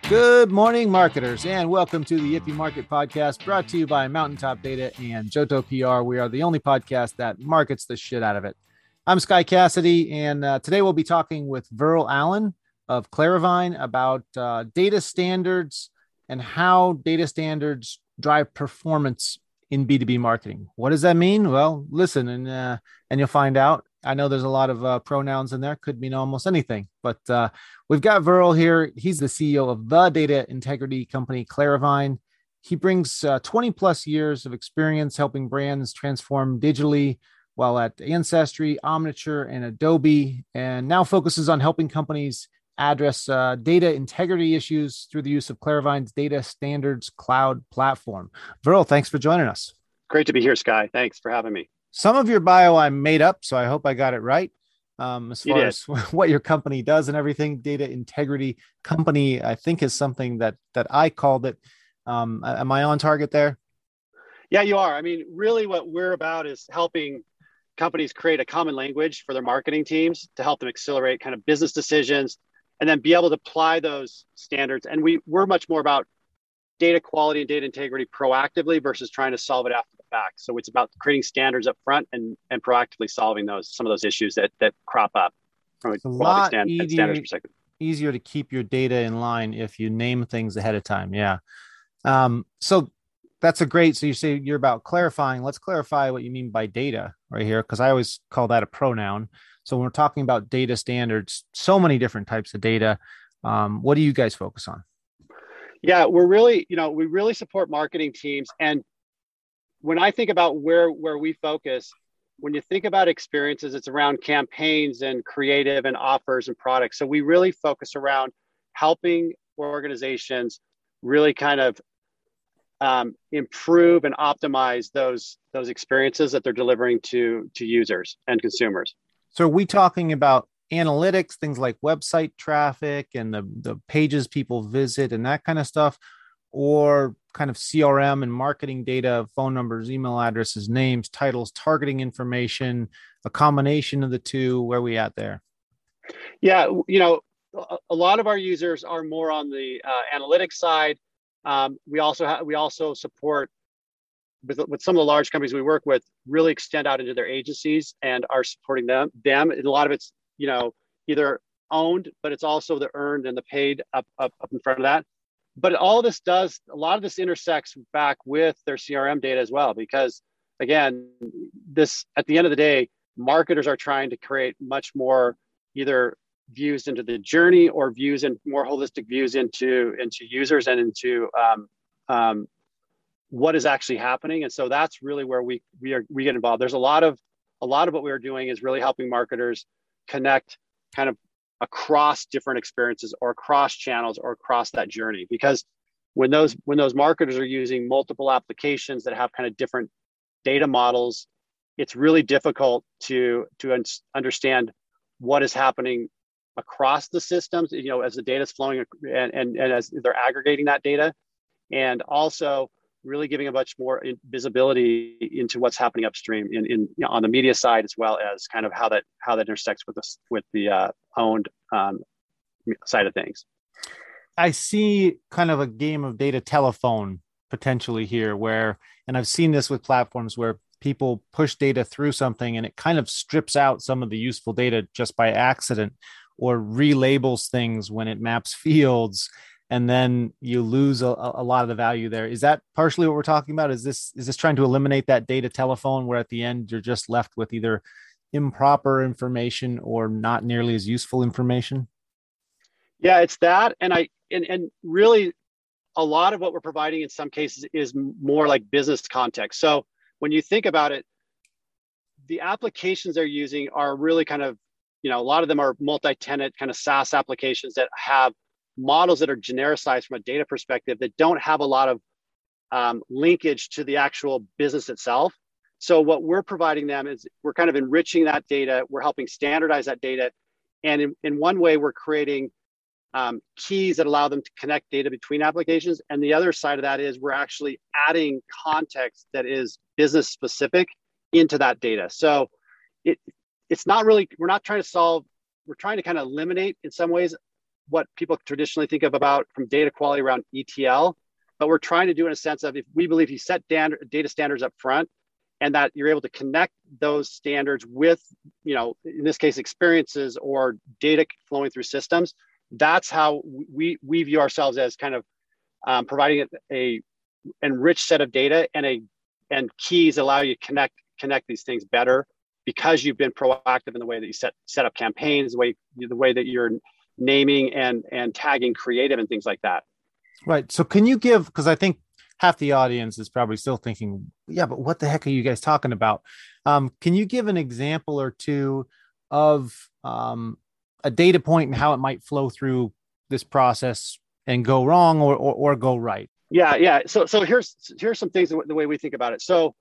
Good morning, marketers, and welcome to the If You Market podcast brought to you by Mountaintop Data and Johto PR. We are the only podcast that markets the shit out of it. I'm Sky Cassidy, and today we'll be talking with Verl Allen of Claravine about data standards and how data standards drive performance in B2B marketing. What does that mean? Well, listen, and you'll find out. I know there's a lot of pronouns in there, could mean almost anything, but we've got Verl here. He's the CEO of the data integrity company, Claravine. He brings 20 plus years of experience helping brands transform digitally while at Ancestry, Omniture, and Adobe, and now focuses on helping companies address data integrity issues through the use of Claravine's data standards cloud platform. Verl, thanks for joining us. Great to be here, Sky. Thanks for having me. Some of your bio I made up, so I hope I got it right. As far as what your company does and everything, data integrity company, I think is something that I called it. Am I on target there? Yeah, you are. I mean, really what we're about is helping companies create a common language for their marketing teams to help them accelerate kind of business decisions and then be able to apply those standards. And we're much more about data quality and data integrity proactively versus trying to solve it after the fact. So it's about creating standards up front and proactively solving some of those issues that crop up from a quality standards perspective. Easier to keep your data in line if you name things ahead of time. Yeah. So that's so you say you're about clarifying. Let's clarify what you mean by data right here, because I always call that a pronoun. So when we're talking about data standards, so many different types of data. What do you guys focus on? Yeah, we really support marketing teams. And when I think about where we focus, when you think about experiences, it's around campaigns and creative and offers and products. So we really focus around helping organizations really kind of improve and optimize those experiences that they're delivering to users and consumers. So are we talking about analytics, things like website traffic and the pages people visit and that kind of stuff, or kind of CRM and marketing data, phone numbers, email addresses, names, titles, targeting information, a combination of the two? Where are we at there? Yeah, a lot of our users are more on the analytics side. We also support with some of the large companies we work with, really extend out into their agencies and are supporting them. And a lot of it's either owned, but it's also the earned and the paid up in front of that. But a lot of this intersects back with their CRM data as well, because again, at the end of the day, marketers are trying to create much more either views into the journey or views and more holistic views into users and into what is actually happening. And so that's really where we get involved. There's a lot of what we're doing is really helping marketers connect kind of across different experiences or across channels or across that journey. Because when those marketers are using multiple applications that have kind of different data models, it's really difficult to understand what is happening across the systems, as the data is flowing and as they're aggregating that data, and also really giving a much more visibility into what's happening upstream on the media side, as well as kind of how that intersects with the owned side of things. I see kind of a game of data telephone potentially here and I've seen this with platforms where people push data through something and it kind of strips out some of the useful data just by accident, or relabels things when it maps fields, and then you lose a lot of the value there. Is that partially what we're talking about? Is this trying to eliminate that data telephone where at the end you're just left with either improper information or not nearly as useful information? Yeah, it's that. And really a lot of what we're providing in some cases is more like business context. So when you think about it, the applications they're using are really kind of, a lot of them are multi-tenant kind of SaaS applications that have models that are genericized from a data perspective that don't have a lot of linkage to the actual business itself. So what we're providing them is we're kind of enriching that data. We're helping standardize that data. And in one way, we're creating keys that allow them to connect data between applications. And the other side of that is we're actually adding context that is business specific into that data. So it's not really, we're not trying to solve, we're trying to kind of eliminate in some ways what people traditionally think of about from data quality around ETL, but we're trying to do in a sense of, if we believe you set data standards up front, and that you're able to connect those standards with, in this case, experiences or data flowing through systems. That's how we view ourselves, as kind of providing a enriched set of data and keys allow you to connect these things better, because you've been proactive in the way that you set up campaigns, the way that you're naming and tagging creative and things like that. Right. So can you give, because I think half the audience is probably still thinking, yeah, but what the heck are you guys talking about? Can you give an example or two of a data point and how it might flow through this process and go wrong or go right? Yeah. So here's some things, the way we think about it. So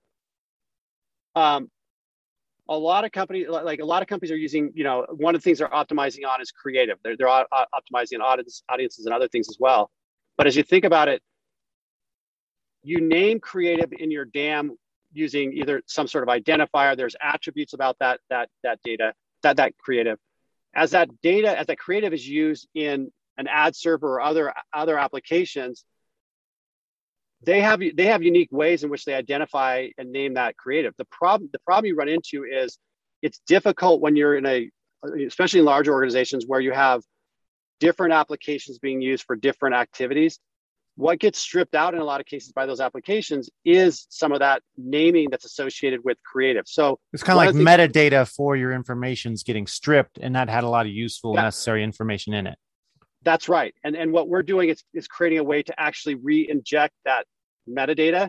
a lot of companies are using, one of the things they're optimizing on is creative. They're optimizing on audiences and other things as well. But as you think about it, you name creative in your DAM using either some sort of identifier. There's attributes about that data, that creative. As that creative is used in an ad server or other applications, they have unique ways in which they identify and name that creative. The problem you run into is it's difficult when you're especially in larger organizations where you have different applications being used for different activities. What gets stripped out in a lot of cases by those applications is some of that naming that's associated with creative. So it's kind of like metadata for your information's getting stripped, and that had a lot of useful, necessary information in it. That's right. And what we're doing is creating a way to actually re-inject that metadata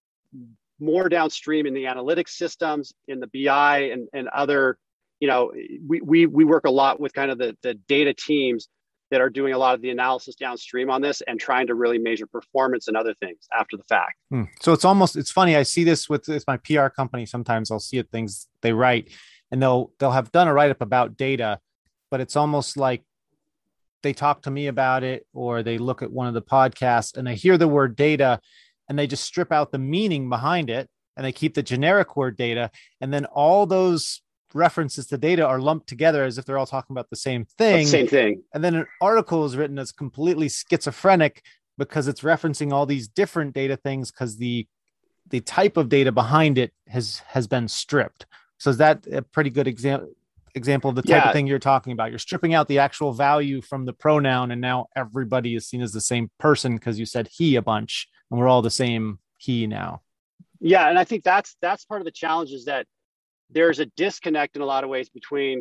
more downstream in the analytics systems, in the BI and other, we work a lot with kind of the data teams that are doing a lot of the analysis downstream on this and trying to really measure performance and other things after the fact. So it's funny. I see this with my PR company. Sometimes I'll see things they write, and they'll have done a write-up about data, but it's almost like they talk to me about it, or they look at one of the podcasts and they hear the word data and they just strip out the meaning behind it, and they keep the generic word data. And then all those references to data are lumped together as if they're all talking about the same thing. And then an article is written that's completely schizophrenic because it's referencing all these different data things because the type of data behind it has been stripped. So is that a pretty good example of the type of thing you're talking about? You're stripping out the actual value from the pronoun, and now everybody is seen as the same person because you said he a bunch, and we're all the same he now. Yeah, and I think that's part of the challenge, is that there's a disconnect in a lot of ways between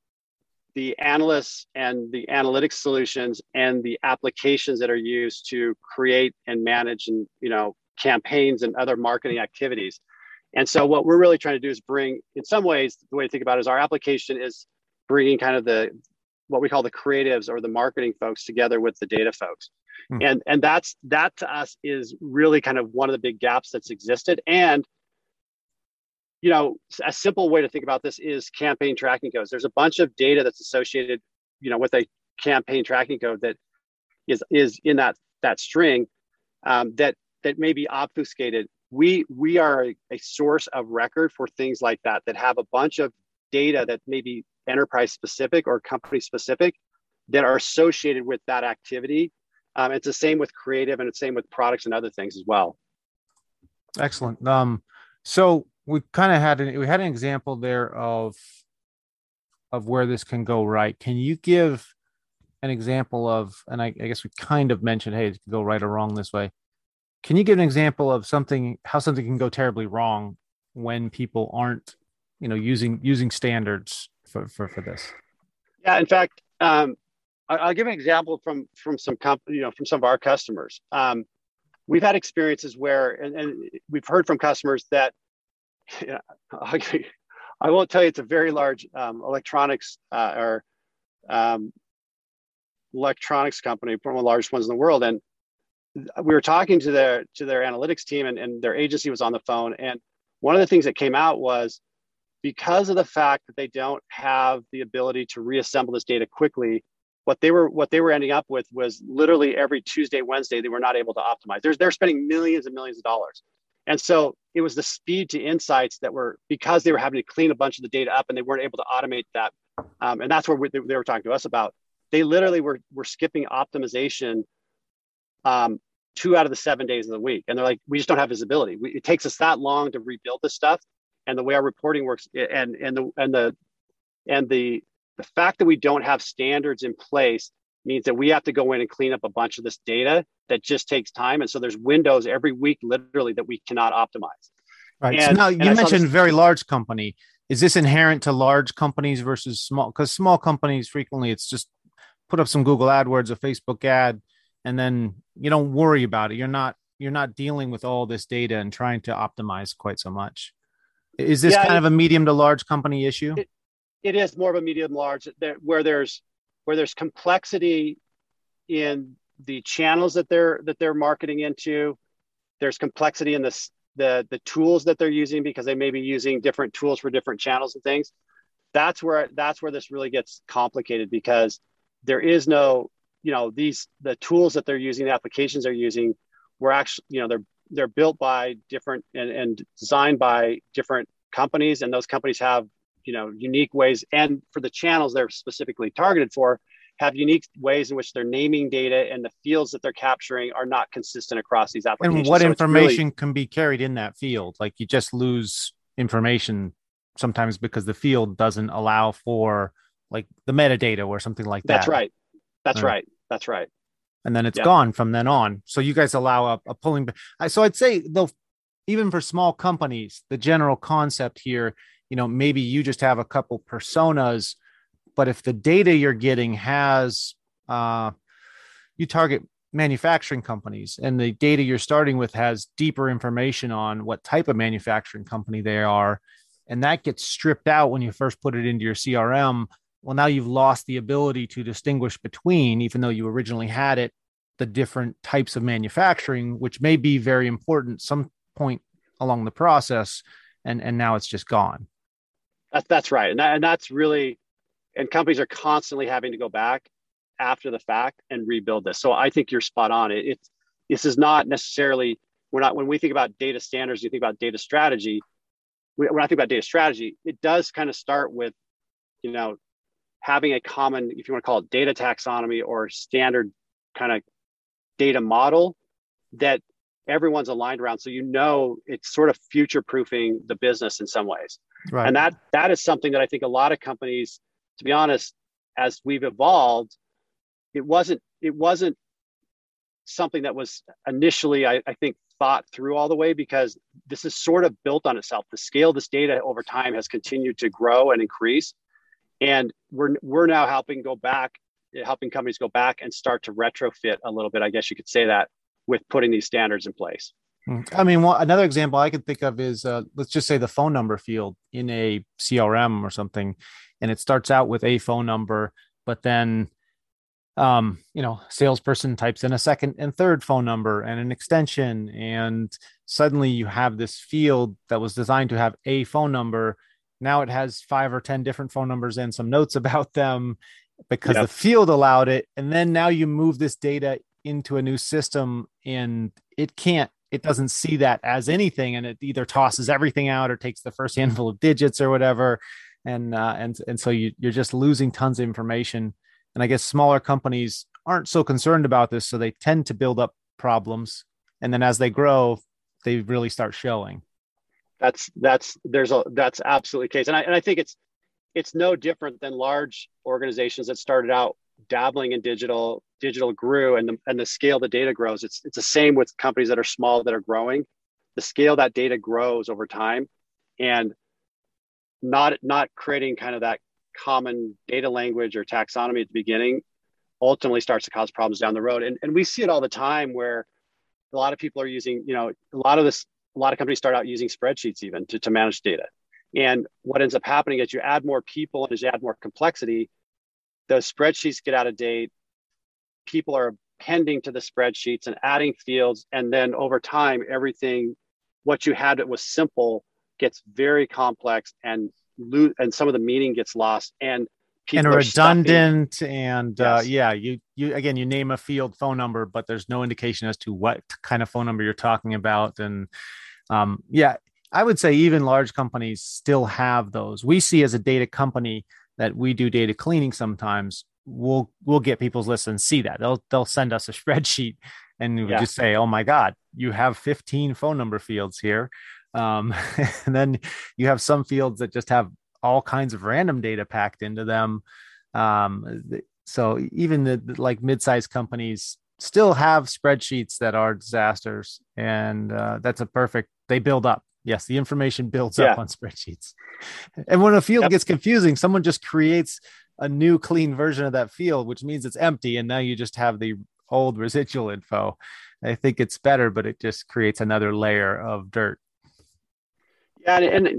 the analysts and the analytics solutions and the applications that are used to create and manage and campaigns and other marketing activities. And so what we're really trying to do is bring, in some ways, the way to think about it is our application is bringing kind of what we call the creatives or the marketing folks together with the data folks. And that to us is really kind of one of the big gaps that's existed. And a simple way to think about this is campaign tracking codes. There's a bunch of data that's associated, with a campaign tracking code that is in that string that may be obfuscated. We are a source of record for things like that have a bunch of data that may be enterprise specific or company specific that are associated with that activity. It's the same with creative, and it's the same with products and other things as well. Excellent. So we kind of had an example there of where this can go right. Can you give an example of, and I guess we kind of mentioned, hey, it can go right or wrong this way. Can you give an example of how something can go terribly wrong when people aren't, using standards for this? Yeah, in fact, I'll give an example from some from some of our customers. We've had experiences where, and we've heard from customers that, I won't tell you it's a very large electronics electronics company, one of the largest ones in the world, and we were talking to their analytics team, and their agency was on the phone. And one of the things that came out was, because of the fact that they don't have the ability to reassemble this data quickly, what they were ending up with was literally every Tuesday, Wednesday, they were not able to optimize. They're spending millions and millions of dollars. And so it was the speed to insights that were, because they were having to clean a bunch of the data up and they weren't able to automate that. And that's where they were talking to us about. they literally were skipping optimization 2 out of the 7 days of the week. And they're like, we just don't have visibility. It takes us that long to rebuild this stuff. And the way our reporting works and the fact that we don't have standards in place means that we have to go in and clean up a bunch of this data that just takes time. And so there's windows every week, literally, that we cannot optimize. Right. So now you mentioned very large company. Is this inherent to large companies versus small? Because small companies frequently it's just put up some Google AdWords, a Facebook ad, and then you don't worry about it. You're not dealing with all this data and trying to optimize quite so much. Is this kind of a medium to large company issue? It is more of a medium large where there's complexity in the channels that they're marketing into. There's complexity in the tools that they're using because they may be using different tools for different channels and things. That's where this really gets complicated because there is no, the tools that they're using, the applications they're using were actually, they're built by different and designed by different companies, and those companies have, unique ways, and for the channels they're specifically targeted for, have unique ways in which they're naming data, and the fields that they're capturing are not consistent across these applications. And what information can be carried in that field? Like you just lose information sometimes because the field doesn't allow for like the metadata or something like that. That's right. That's right. And then it's gone from then on. So you guys allow a pulling. So I'd say though, even for small companies, the general concept here, maybe you just have a couple personas, but if the data you're getting has, you target manufacturing companies and the data you're starting with has deeper information on what type of manufacturing company they are. And that gets stripped out when you first put it into your CRM. Well, now you've lost the ability to distinguish between, even though you originally had it, the different types of manufacturing, which may be very important some point along the process. And now it's just gone. That's right. And that's really, and companies are constantly having to go back after the fact and rebuild this. So I think you're spot on. This is not necessarily, when we think about data standards, you think about data strategy. When I think about data strategy, it does kind of start with, having a common, if you want to call it data taxonomy or standard kind of data model that everyone's aligned around. So, it's sort of future-proofing the business in some ways. Right. And that is something that I think a lot of companies, to be honest, as we've evolved, it wasn't something that was initially, I think, thought through all the way, because this is sort of built on itself. The scale of this data over time has continued to grow and increase. And we're now helping companies go back and start to retrofit a little bit, I guess you could say that, with putting these standards in place. I mean, another example I could think of is, let's just say the phone number field in a CRM or something, and it starts out with a phone number, but then, salesperson types in a second and third phone number and an extension, and suddenly you have this field that was designed to have a phone number. Now it has 5 or 10 different phone numbers and some notes about them because the field allowed it. And then now you move this data into a new system and it doesn't see that as anything. And it either tosses everything out or takes the first handful of digits or whatever. And so you're just losing tons of information. And I guess smaller companies aren't so concerned about this. So they tend to build up problems. And then as they grow, they really start showing. That's absolutely the case. And I think it's no different than large organizations that started out dabbling in digital grew, and the scale the data grows. It's the same with companies that are small that are growing. The scale that data grows over time, and not creating kind of that common data language or taxonomy at the beginning ultimately starts to cause problems down the road. And we see it all the time where a lot of people are using, a lot of companies start out using spreadsheets even to manage data. And what ends up happening is you add more people and as you add more complexity, those spreadsheets get out of date. People are appending to the spreadsheets and adding fields. And then over time, what you had that was simple gets very complex and some of the meaning gets lost. And people are redundant. And you name a field phone number, but there's no indication as to what kind of phone number you're talking about. And I would say even large companies still have those. We see as a data company that we do data cleaning sometimes. we'll get people's lists and see that they'll send us a spreadsheet and we just say, oh my God, you have 15 phone number fields here. And then you have some fields that just have all kinds of random data packed into them. So even the like mid-sized companies still have spreadsheets that are disasters, and that's they build up. Yes, the information builds up on spreadsheets. And when a field gets confusing, someone just creates a new clean version of that field, which means it's empty, and now you just have the old residual info. I think it's better, but it just creates another layer of dirt. Yeah, and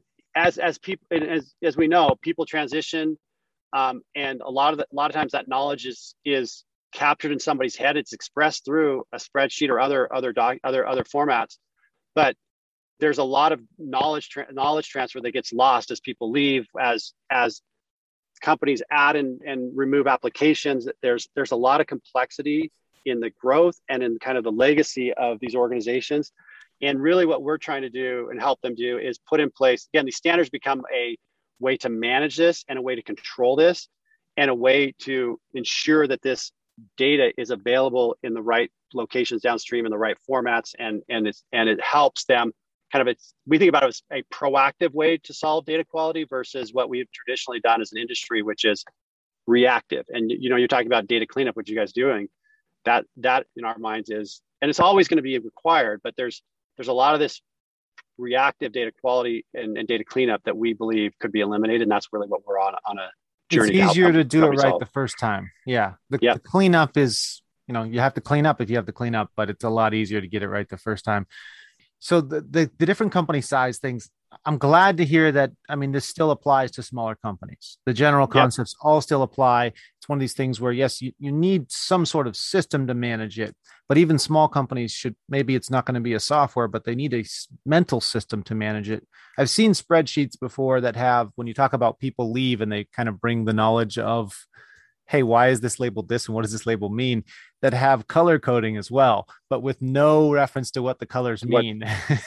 as people, as we know, people transition, and a lot of times that knowledge is captured in somebody's head. It's expressed through a spreadsheet or other formats, but there's a lot of knowledge transfer that gets lost as people leave, as companies add and remove applications. There's a lot of complexity in the growth and in kind of the legacy of these organizations. And really what we're trying to do and help them do is put in place, again, these standards become a way to manage this and a way to control this and a way to ensure that this data is available in the right locations downstream in the right formats. And it helps them we think about it as a proactive way to solve data quality versus what we've traditionally done as an industry, which is reactive. And, you're talking about data cleanup, what you guys doing, that in our minds is, and it's always going to be required, but there's a lot of this reactive data quality and data cleanup that we believe could be eliminated. And that's really what we're on a journey. It's easier to do it right the first time. Yeah. The cleanup is, you have to clean up if you have to clean up, but it's a lot easier to get it right the first time. So the different company size things, I'm glad to hear that. I mean, this still applies to smaller companies. The general concepts all still apply. It's one of these things where, yes, you need some sort of system to manage it, but even small companies maybe it's not going to be a software, but they need a mental system to manage it. I've seen spreadsheets before that have, when you talk about people leave and they kind of bring the knowledge of, hey, why is this labeled this and what does this label mean, that have color coding as well, but with no reference to what the colors mean.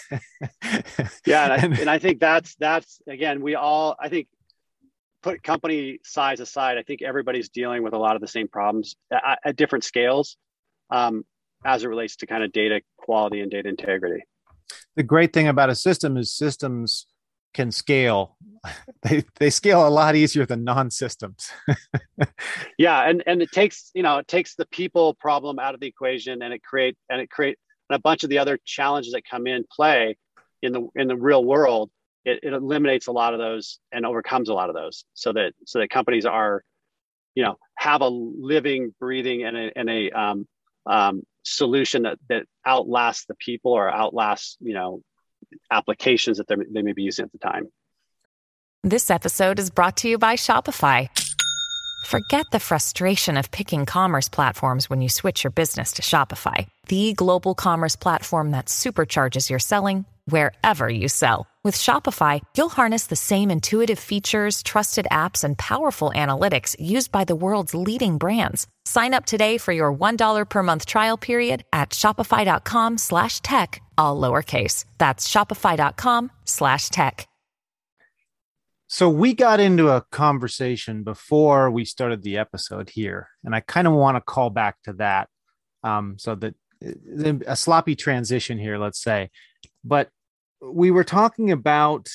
And I think that's again, I think, put company size aside, I think everybody's dealing with a lot of the same problems at different scales as it relates to kind of data quality and data integrity. The great thing about a system is systems can scale. They scale a lot easier than non-systems. And it takes the people problem out of the equation, and it create a bunch of the other challenges that come in play in the real world. It eliminates a lot of those and overcomes a lot of those, so that companies are, have a living, breathing, and a solution that outlasts the people or outlasts applications that they may be using at the time. This episode is brought to you by Shopify. Forget the frustration of picking commerce platforms when you switch your business to Shopify, the global commerce platform that supercharges your selling wherever you sell. With Shopify, you'll harness the same intuitive features, trusted apps, and powerful analytics used by the world's leading brands. Sign up today for your $1 per month trial period at shopify.com/tech, all lowercase. That's shopify.com/tech. So we got into a conversation before we started the episode here, and I kind of want to call back to that. So that a sloppy transition here, let's say, but we were talking about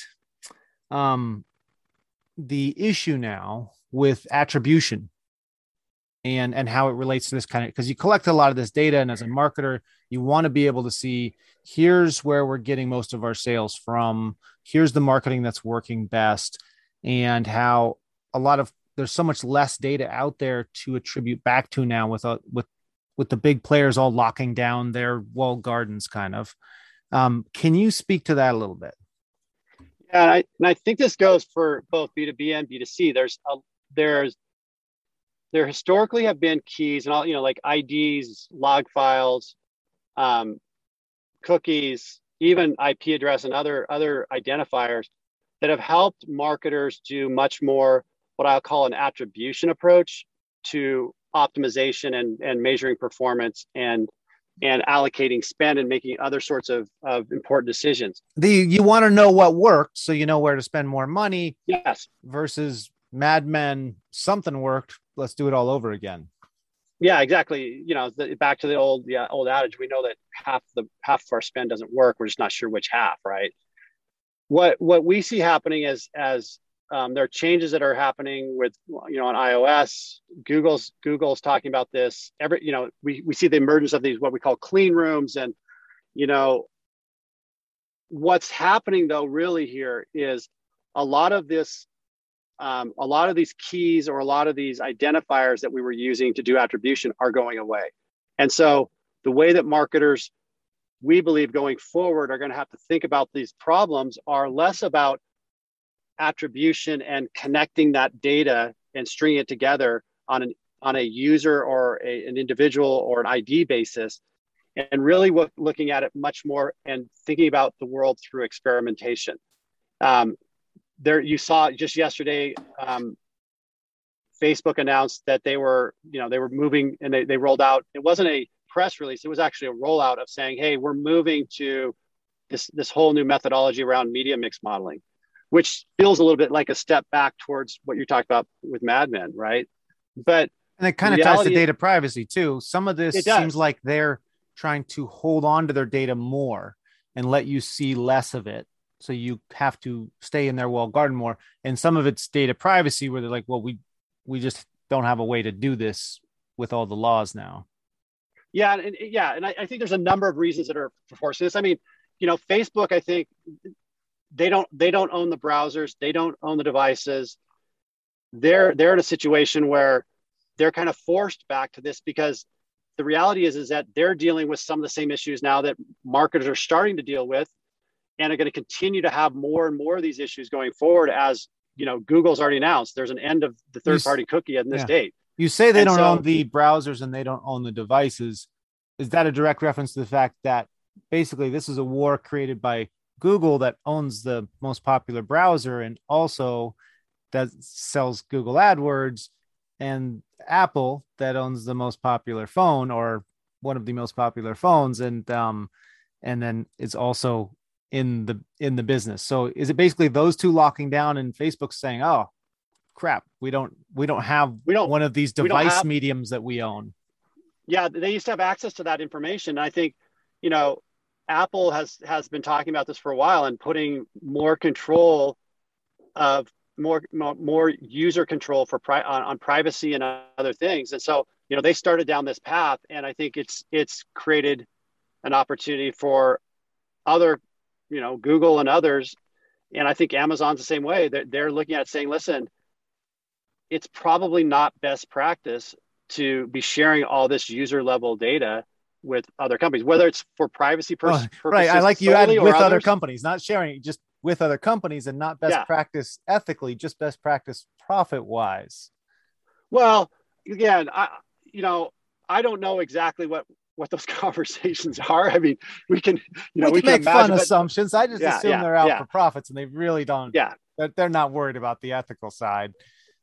the issue now with attribution and how it relates to this kind of, because you collect a lot of this data, and as a marketer, you want to be able to see, here's where we're getting most of our sales from, here's the marketing that's working best, and how there's so much less data out there to attribute back to now with the big players all locking down their walled gardens kind of. Can you speak to that a little bit? Yeah, and I think this goes for both B2B and B2C. There historically have been keys and all, like IDs, log files, cookies, even IP address and other identifiers that have helped marketers do much more what I'll call an attribution approach to optimization and measuring performance and allocating spend and making other sorts of important decisions. You want to know what worked, so you know where to spend more money. Yes. Versus Mad Men, something worked. Let's do it all over again. Yeah, exactly. Back to the old adage. We know that half of our spend doesn't work. We're just not sure which half, right? What we see happening as there are changes that are happening with on iOS. Google's talking about this. We see the emergence of these what we call clean rooms, and what's happening though really here is a lot of these keys or a lot of these identifiers that we were using to do attribution are going away. And so the way that marketers, we believe going forward, are going to have to think about these problems are less about attribution and connecting that data and stringing it together on a user or an individual or an ID basis, and really looking at it much more and thinking about the world through experimentation. You saw just yesterday, Facebook announced that they were moving, and they rolled out. It wasn't a press release; it was actually a rollout of saying, "Hey, we're moving to this whole new methodology around media mix modeling," which feels a little bit like a step back towards what you talked about with Mad Men, right? And it kind of ties to data privacy too. Some of this seems like they're trying to hold on to their data more and let you see less of it. So you have to stay in their walled garden more. And some of it's data privacy where they're like, well, we just don't have a way to do this with all the laws now. Yeah. And I think there's a number of reasons that are forcing this. I mean, Facebook, I think they don't own the browsers. They don't own the devices. They're in a situation where they're kind of forced back to this because the reality is that they're dealing with some of the same issues now that marketers are starting to deal with, and are going to continue to have more and more of these issues going forward. As Google's already announced there's an end of the third-party cookie at this date. You say they don't own the browsers and they don't own the devices. Is that a direct reference to the fact that basically this is a war created by Google that owns the most popular browser and also that sells Google AdWords, and Apple that owns the most popular phone or one of the most popular phones, and then it's also in the business? So is it basically those two locking down and Facebook saying, oh crap, we don't have one of these device mediums that we own? Yeah, they used to have access to that information. I think Apple has been talking about this for a while and putting more control of more user control on privacy and other things. And so they started down this path, and I think it's created an opportunity for other Google and others, and I think Amazon's the same way. They're looking at it saying, listen, it's probably not best practice to be sharing all this user level data with other companies, whether it's for privacy purposes. Right. I like you added with other companies, not sharing, just with other companies, and not best practice ethically, just best practice profit wise. Well, again, I don't know exactly what those conversations are. I mean, we can make imagine, fun assumptions. I just assume they're out for profits, and they really don't. Yeah, they're not worried about the ethical side.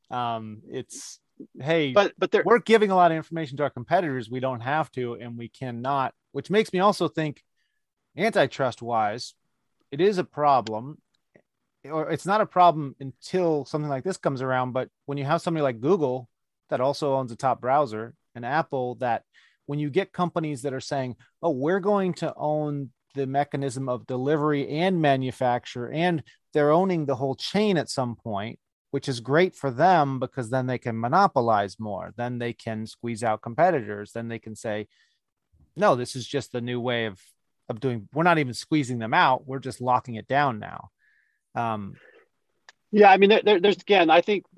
It's hey, but we're giving a lot of information to our competitors. We don't have to, and we cannot. Which makes me also think, antitrust wise, it is a problem. Or it's not a problem until something like this comes around. But when you have somebody like Google that also owns a top browser, and Apple that, when you get companies that are saying, oh, we're going to own the mechanism of delivery and manufacture, and they're owning the whole chain at some point, which is great for them because then they can monopolize more. Then they can squeeze out competitors. Then they can say, no, this is just the new way of doing. We're not even squeezing them out. We're just locking it down now. Yeah, I mean, there's again, I think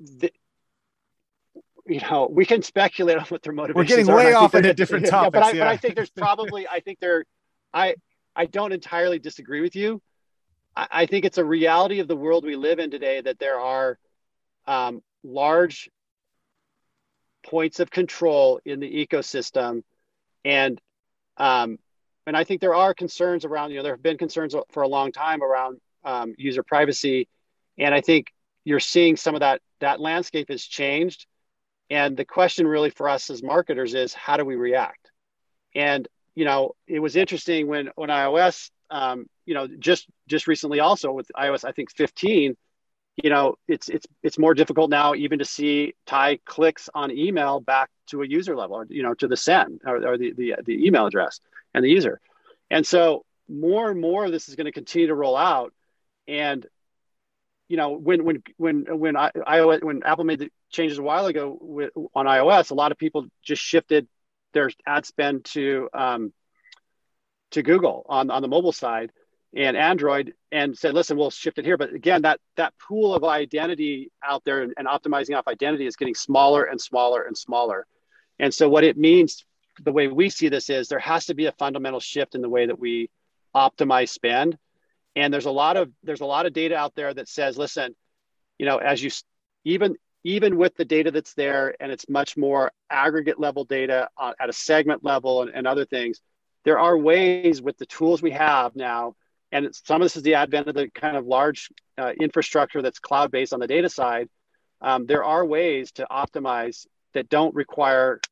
we can speculate on what their motivations are. We're getting way off into different topics. But I think there's probably, I don't entirely disagree with you. I think it's a reality of the world we live in today that there are large points of control in the ecosystem. And I think there are concerns around, there have been concerns for a long time around user privacy. And I think you're seeing some of that landscape has changed. And the question really for us as marketers is, how do we react? And, it was interesting when iOS, just recently also with iOS, I think 15, it's more difficult now even to see tie clicks on email back to a user level, or, to the send or the email address and the user. And so more and more of this is going to continue to roll out. And when Apple made the changes a while ago on iOS, a lot of people just shifted their ad spend to Google on the mobile side and Android, and said, listen, we'll shift it here. But again, that pool of identity out there and optimizing off identity is getting smaller and smaller and smaller. And so what it means, the way we see this, is there has to be a fundamental shift in the way that we optimize spend. And there's a lot of data out there that says, listen, as you even with the data that's there, and it's much more aggregate level data at a segment level and other things, there are ways with the tools we have now, and some of this is the advent of the kind of large infrastructure that's cloud-based on the data side. There are ways to optimize that don't require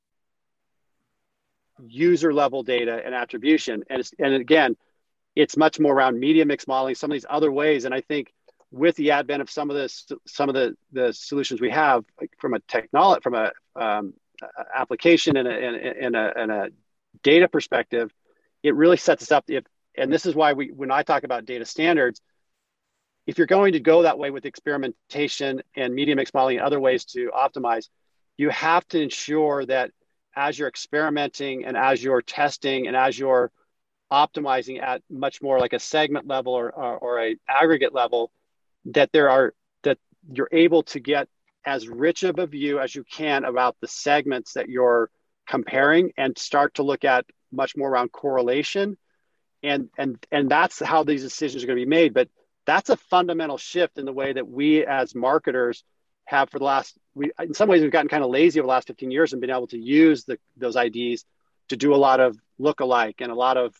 user level data and attribution. And again, it's much more around media mix modeling, some of these other ways. And I think with the advent of some of the solutions we have, like from a application and a data perspective, it really sets us up. And this is why when I talk about data standards, if you're going to go that way with experimentation and media mix modeling and other ways to optimize, you have to ensure that as you're experimenting and as you're testing and as you're optimizing at much more like a segment level or a aggregate level, that you're able to get as rich of a view as you can about the segments that you're comparing, and start to look at much more around correlation. And that's how these decisions are going to be made. But that's a fundamental shift in the way that we as marketers have in some ways, we've gotten kind of lazy over the last 15 years and been able to use those IDs to do a lot of lookalike and a lot of,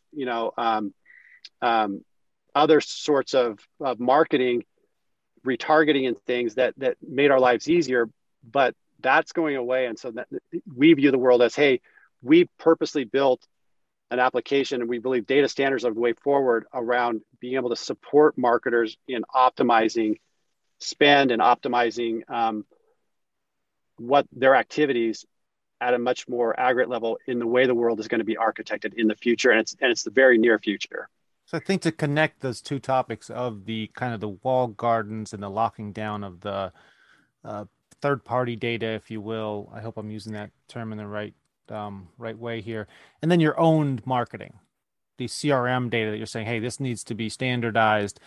other sorts of marketing, retargeting and things that made our lives easier, but that's going away. And so that we view the world as, hey, we purposely built an application, and we believe data standards are the way forward around being able to support marketers in optimizing spend and optimizing what their activities at a much more aggregate level in the way the world is going to be architected in the future. And it's the very near future. So I think to connect those two topics of the kind of the walled gardens and the locking down of the third-party data, if you will, I hope I'm using that term in the right way here, and then your owned marketing, the CRM data that you're saying, hey, this needs to be standardized.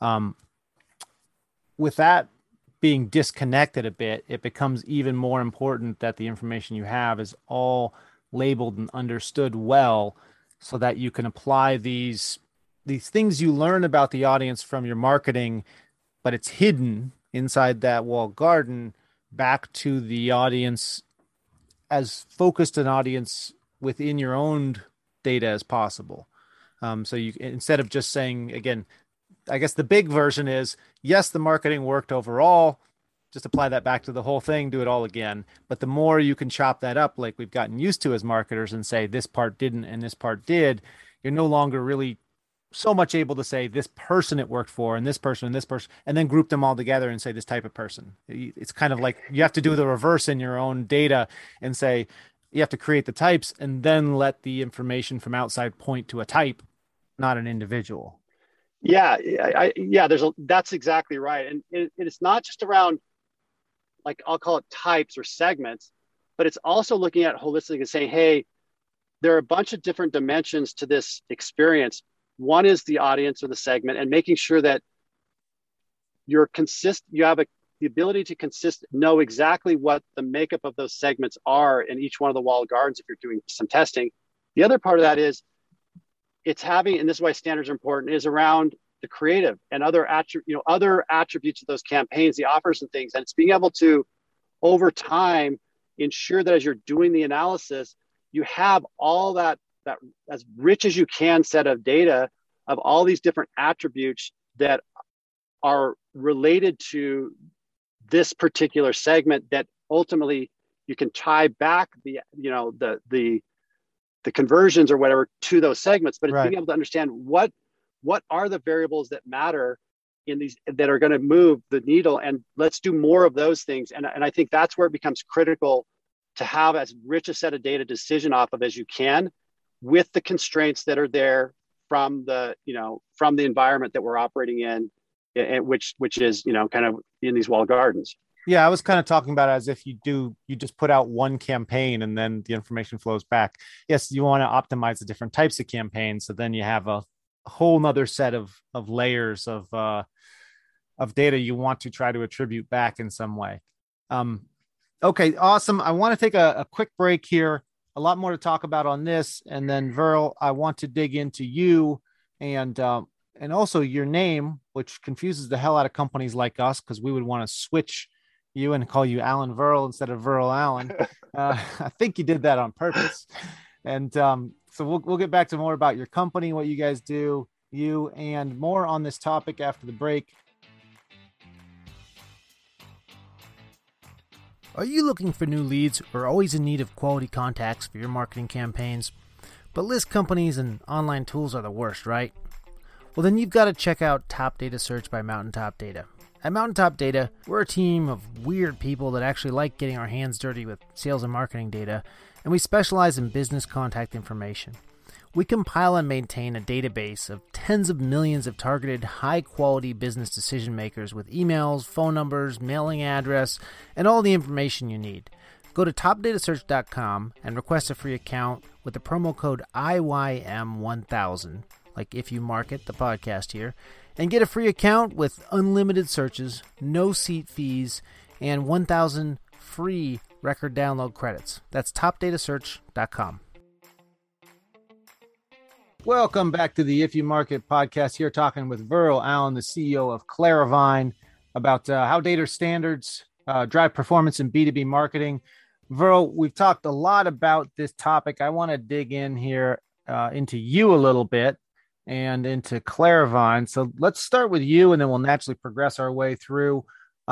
With that being disconnected a bit, it becomes even more important that the information you have is all labeled and understood well, so that you can apply these things you learn about the audience from your marketing, but it's hidden inside that walled garden, back to the audience, as focused an audience within your own data as possible. So you, instead of just saying, again, I guess the big version is, yes, the marketing worked overall, just apply that back to the whole thing, do it all again. But the more you can chop that up, like we've gotten used to as marketers, and say this part didn't and this part did, you're no longer really so much able to say this person it worked for, and this person, and then group them all together and say this type of person. It's kind of like you have to do the reverse in your own data and say you have to create the types and then let the information from outside point to a type, not an individual. Yeah, that's exactly right. And it's not just around, like, I'll call it types or segments, but it's also looking at holistically and saying, hey, there are a bunch of different dimensions to this experience. One is the audience or the segment, and making sure that you have the ability to know exactly what the makeup of those segments are in each one of the walled gardens if you're doing some testing. The other part of that is it's having, and this is why standards are important, is around the creative and other attributes of those campaigns, the offers and things. And it's being able to, over time, ensure that as you're doing the analysis, you have all that as rich as you can set of data of all these different attributes that are related to this particular segment, that ultimately you can tie back the conversions or whatever to those segments. But it's being able to understand what are the variables that matter in these that are going to move the needle, and let's do more of those things. And I think that's where it becomes critical to have as rich a set of data decision off of as you can, with the constraints that are there from the environment that we're operating in, which is kind of in these walled gardens. Yeah, I was kind of talking about it as if you just put out one campaign and then the information flows back. Yes, you want to optimize the different types of campaigns, so then you have a whole nother set of layers of data you want to try to attribute back in some way. Okay, awesome. I want to take a quick break here. A lot more to talk about on this, and then Verl, I want to dig into you and also your name, which confuses the hell out of companies like us, because we would want to switch you and call you Alan Verl instead of Verl Allen. I think you did that on purpose. And so we'll get back to more about your company, what you guys do, and more on this topic after the break. Are you looking for new leads or always in need of quality contacts for your marketing campaigns? But list companies and online tools are the worst, right? Well, then you've got to check out Top Data Search by Mountaintop Data. At Mountaintop Data, we're a team of weird people that actually like getting our hands dirty with sales and marketing data, and we specialize in business contact information. We compile and maintain a database of tens of millions of targeted, high-quality business decision makers with emails, phone numbers, mailing address, and all the information you need. Go to topdatasearch.com and request a free account with the promo code IYM1000, like If You Market, the podcast here, and get a free account with unlimited searches, no seat fees, and 1,000 free record download credits. That's topdatasearch.com. Welcome back to the If You Market podcast. Here talking with Verl Allen, the CEO of Claravine, about how data standards drive performance in B2B marketing. Verl, we've talked a lot about this topic. I want to dig in here into you a little bit and into Claravine. So let's start with you, and then we'll naturally progress our way through.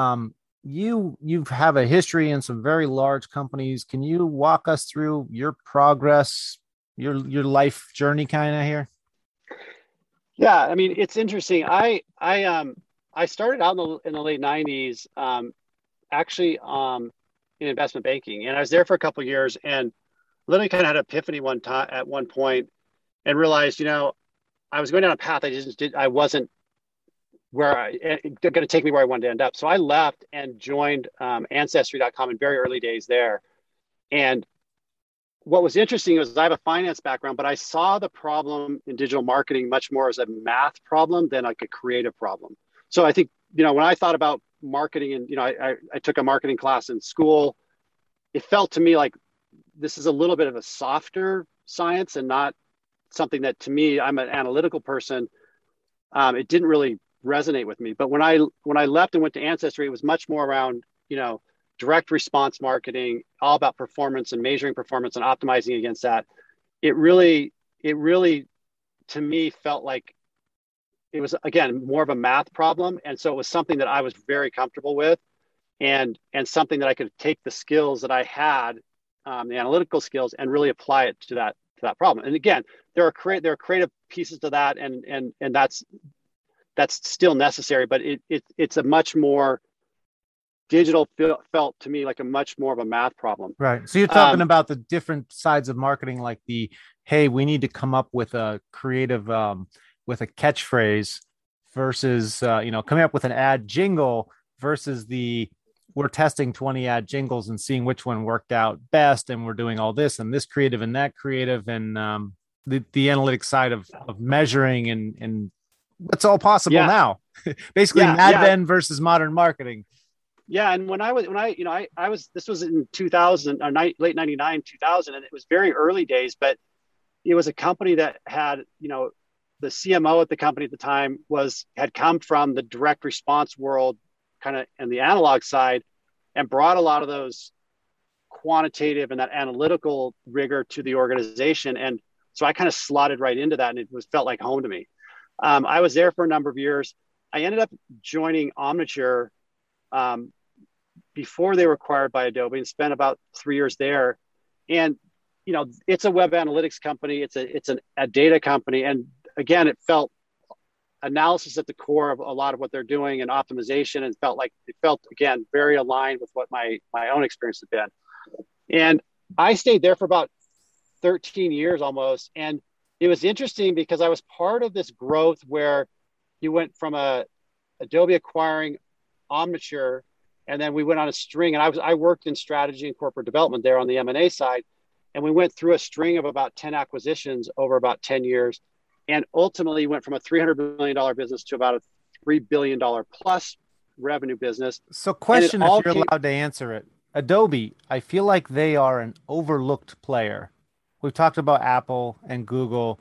You have a history in some very large companies. Can you walk us through your progress, your life journey kind of here? Yeah, I mean, it's interesting. I started out in the late 90s, actually in investment banking, and I was there for a couple of years, and literally kind of had an epiphany at one point, and realized, I was going down a path I wasn't where going to take me where I wanted to end up. So I left and joined Ancestry.com in very early days there. And what was interesting was I have a finance background, but I saw the problem in digital marketing much more as a math problem than like a creative problem. So I think, when I thought about marketing, and, I took a marketing class in school, it felt to me like this is a little bit of a softer science and not something that, to me, I'm an analytical person. It didn't really resonate with me. But when I left and went to Ancestry, it was much more around, direct response marketing, all about performance and measuring performance and optimizing against that. It really, to me, felt like it was, again, more of a math problem. And so it was something that I was very comfortable with, and something that I could take the skills that I had, the analytical skills, and really apply it to that problem. And again, there are creative pieces to that, and that's still necessary, but it's a much more digital felt to me like a much more of a math problem. Right. So you're talking about the different sides of marketing, like hey, we need to come up with a creative, with a catchphrase versus, coming up with an ad jingle versus we're testing 20 ad jingles and seeing which one worked out best. And we're doing all this and this creative and that creative, and the analytic side of measuring and what's all possible now. Basically, Mad Men versus modern marketing. Yeah, and this was in 2000, late 99, 2000, and it was very early days, but it was a company that had, the CMO at the company at the time had come from the direct response world, kind of, and the analog side, and brought a lot of those quantitative and that analytical rigor to the organization. And so I kind of slotted right into that, and it felt like home to me. I was there for a number of years. I ended up joining Omniture before they were acquired by Adobe, and spent about 3 years there. And, it's a web analytics company. It's a data company. And again, it felt analysis at the core of a lot of what they're doing and optimization, and it felt again very aligned with what my own experience had been. And I stayed there for about 13 years almost. And it was interesting because I was part of this growth where you went from Adobe acquiring Omniture, and then we went on a string, and I worked in strategy and corporate development there on the M&A side. And we went through a string of about 10 acquisitions over about 10 years. And ultimately went from a $300 million business to about a $3 billion plus revenue business. So question, if you're allowed to answer it. Adobe, I feel like they are an overlooked player. We've talked about Apple and Google,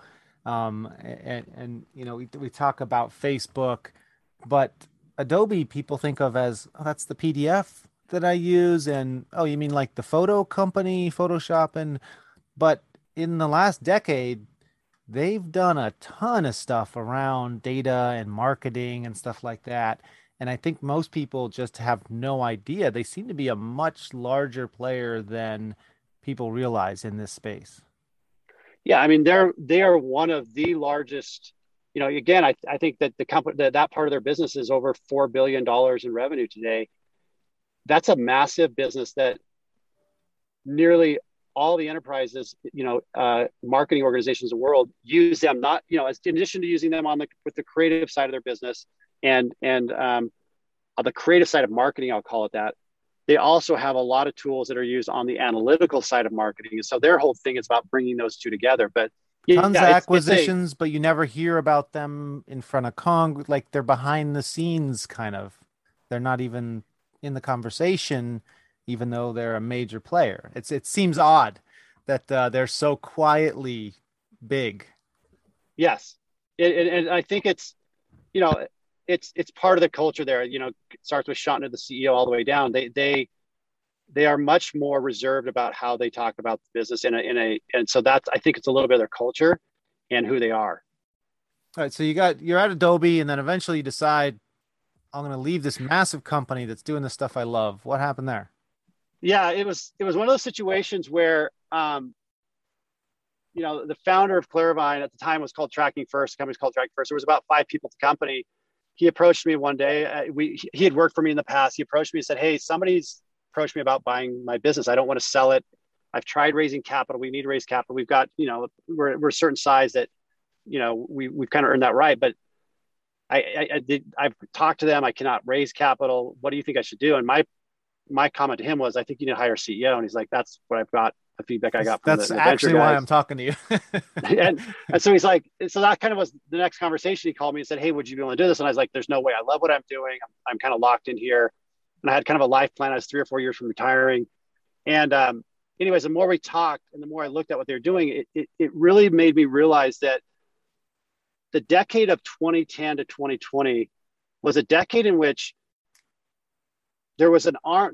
and you know, we talk about Facebook, but Adobe people think of as, oh, that's the PDF that I use, and oh, you mean like the photo company, Photoshop, but in the last decade, they've done a ton of stuff around data and marketing and stuff like that. And I think most people just have no idea. They seem to be a much larger player than people realize in this space. Yeah, I mean, they are one of the largest. You know, again, I think that the company that part of their business is over $4 billion in revenue today. That's a massive business that nearly all the enterprises, marketing organizations in the world use them, not, in addition to using them with the creative side of their business and on the creative side of marketing, I'll call it that. They also have a lot of tools that are used on the analytical side of marketing. And so their whole thing is about bringing those two together. But tons of acquisitions, but you never hear about them in front of Congress. Like they're behind the scenes kind of. They're not even in the conversation, even though they're a major player. It seems odd that they're so quietly big. Yes. And I think it's part of the culture there. It starts with Shantanu, the CEO, all the way down. They are much more reserved about how they talk about the business and so that's, I think it's a little bit of their culture and who they are. All right. So you're at Adobe, and then eventually you decide, I'm going to leave this massive company that's doing the stuff I love. What happened there? Yeah, it was one of those situations where, the founder of Claravine at the time was called Tracking First. The company's called Tracking First. There was about 5 people at the company. He approached me one day. He had worked for me in the past. He approached me and said, "Hey, somebody's approached me about buying my business. I don't want to sell it. I've tried raising capital. We need to raise capital. We've got, we're a certain size that, we've kind of earned that right. But I've talked to them. I cannot raise capital. What do you think I should do?" And my comment to him was, "I think you need to hire a CEO." And he's like, "That's what I've got." The feedback I got from that's the actually why I'm talking to you. and so he's like, so that kind of was the next conversation. He called me and said, "Hey, would you be willing to do this?" And I was like, "There's no way. I love what I'm doing. I'm kind of locked in here." And I had kind of a life plan. I was 3 or 4 years from retiring. And anyways, the more we talked and the more I looked at what they were doing, it really made me realize that the decade of 2010 to 2020 was a decade in which there was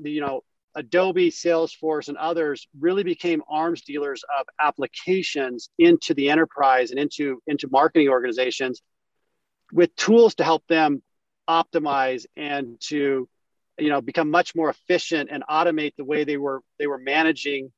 Adobe, Salesforce, and others really became arms dealers of applications into the enterprise and into marketing organizations with tools to help them optimize and to, become much more efficient and automate the way they were managing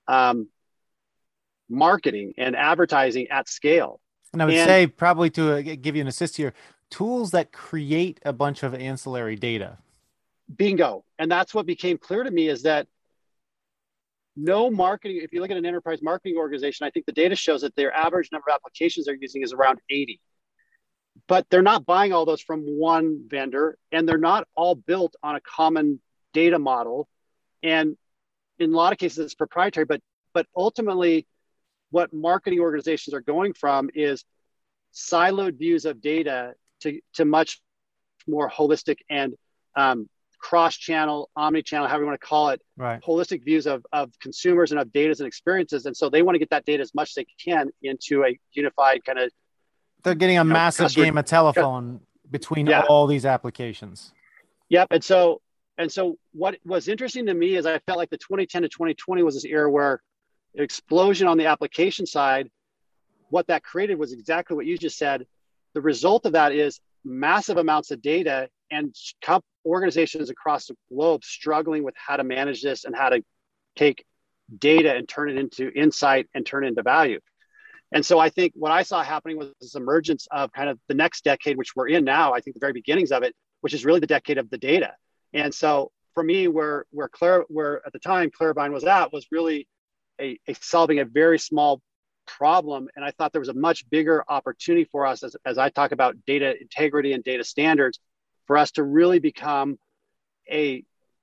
marketing and advertising at scale. And I would say, probably to give you an assist here, tools that create a bunch of ancillary data. Bingo. And that's what became clear to me, is that no marketing, if you look at an enterprise marketing organization, I think the data shows that their average number of applications they're using is around 80. But they're not buying all those from one vendor, and they're not all built on a common data model. And in a lot of cases, it's proprietary, but ultimately what marketing organizations are going from is siloed views of data to much more holistic and cross-channel, omni-channel, however you want to call it, right, holistic views of consumers and of data and experiences. And so they want to get that data as much as they can into a unified kind of. They're getting a massive game of telephone between all these applications. Yep. And so what was interesting to me is I felt like the 2010 to 2020 was this era where explosion on the application side, what that created was exactly what you just said. The result of that is massive amounts of data and organizations across the globe struggling with how to manage this and how to take data and turn it into insight and turn it into value. And so I think what I saw happening was this emergence of kind of the next decade, which we're in now, I think the very beginnings of it, which is really the decade of the data. And so for me, where at the time Clarivine was at was really a solving a very small problem. And I thought there was a much bigger opportunity for us as I talk about data integrity and data standards, for us to really become a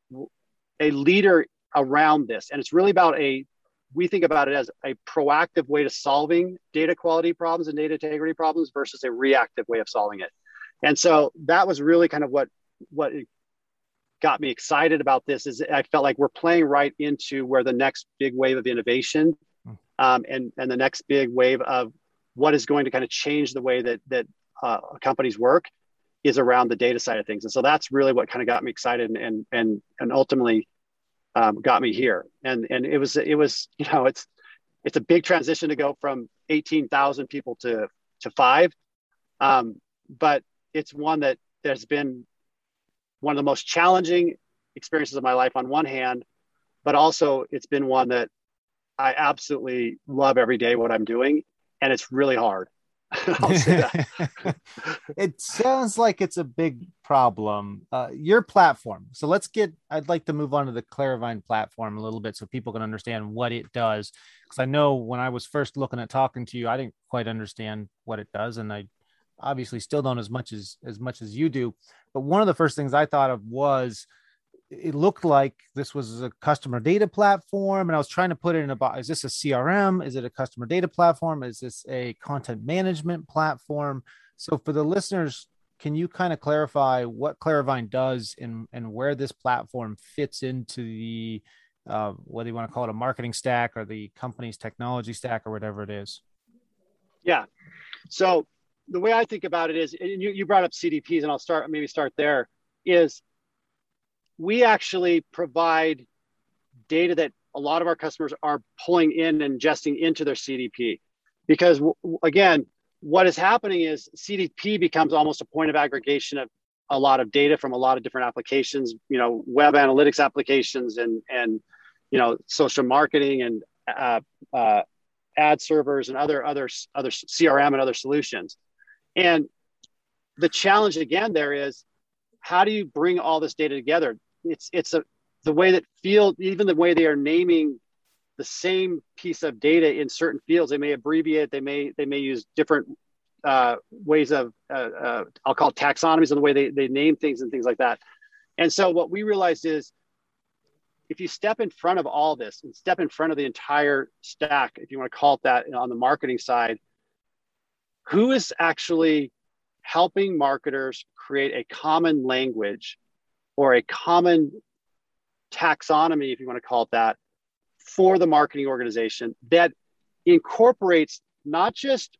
leader around this. And it's really about we think about it as a proactive way to solving data quality problems and data integrity problems versus a reactive way of solving it. And so that was really kind of what got me excited about this. Is I felt like we're playing right into where the next big wave of innovation and the next big wave of what is going to kind of change the way that companies work is around the data side of things. And so that's really what kind of got me excited and ultimately got me here. And it was, it's a big transition to go from 18,000 people to 5. But it's one that has been one of the most challenging experiences of my life on one hand, but also it's been one that I absolutely love every day what I'm doing. And it's really hard. I'll say that. It sounds like it's a big problem. Your platform. So I'd like to move on to the Clarivine platform a little bit so people can understand what it does. Because I know when I was first looking at talking to you, I didn't quite understand what it does. And I obviously still don't as much as you do. But one of the first things I thought of was it looked like this was a customer data platform. And I was trying to put it in is this a CRM? Is it a customer data platform? Is this a content management platform? So for the listeners, can you kind of clarify what Clarivine does and where this platform fits into the, whether you want to call it a marketing stack or the company's technology stack or whatever it is? Yeah. So the way I think about it is, and you brought up CDPs, and I'll start there, is we actually provide data that a lot of our customers are pulling in and ingesting into their CDP. Because again, what is happening is CDP becomes almost a point of aggregation of a lot of data from a lot of different applications, web analytics applications and social marketing and ad servers and other CRM and other solutions. And the challenge again there is, how do you bring all this data together? The way that even the way they are naming the same piece of data in certain fields, they may abbreviate, they may use different ways of, I'll call it taxonomies in the way they name things and things like that. And so what we realized is, if you step in front of all this and step in front of the entire stack, if you want to call it that, on the marketing side, who is actually helping marketers create a common language or a common taxonomy, if you want to call it that, for the marketing organization that incorporates not just,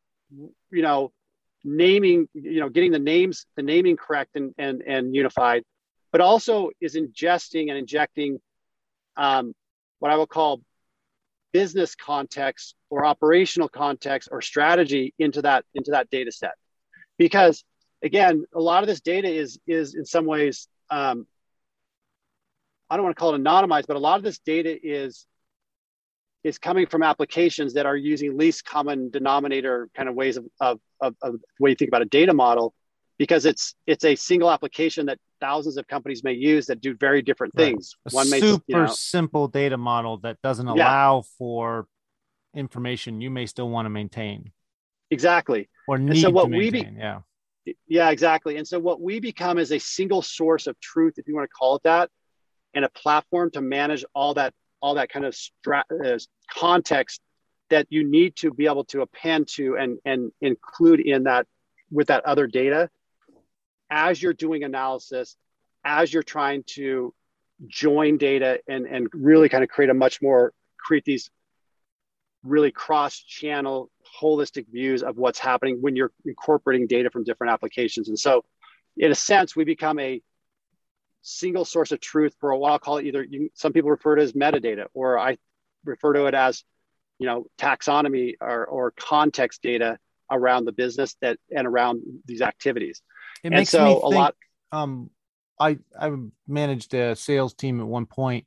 naming, getting the naming correct and unified, but also is ingesting and injecting what I will call business context or operational context or strategy into that data set. Because again, a lot of this data is in some ways, I don't want to call it anonymized, but a lot of this data is coming from applications that are using least common denominator kind of ways of the way you think about a data model, because it's a single application that thousands of companies may use that do very different things. Right. One may super simple data model that doesn't allow for information you may still want to maintain. Exactly. Or need to maintain. Yeah, exactly. And so what we become is a single source of truth, if you want to call it that, and a platform to manage all that kind of context that you need to be able to append to and include in that with that other data as you're doing analysis, as you're trying to join data and really kind of create these really cross-channel holistic views of what's happening when you're incorporating data from different applications. And so in a sense, we become a single source of truth for what I'll call it some people refer to it as metadata, or I refer to it as, taxonomy or context data around the business and around these activities. It makes me think, I managed a sales team at one point,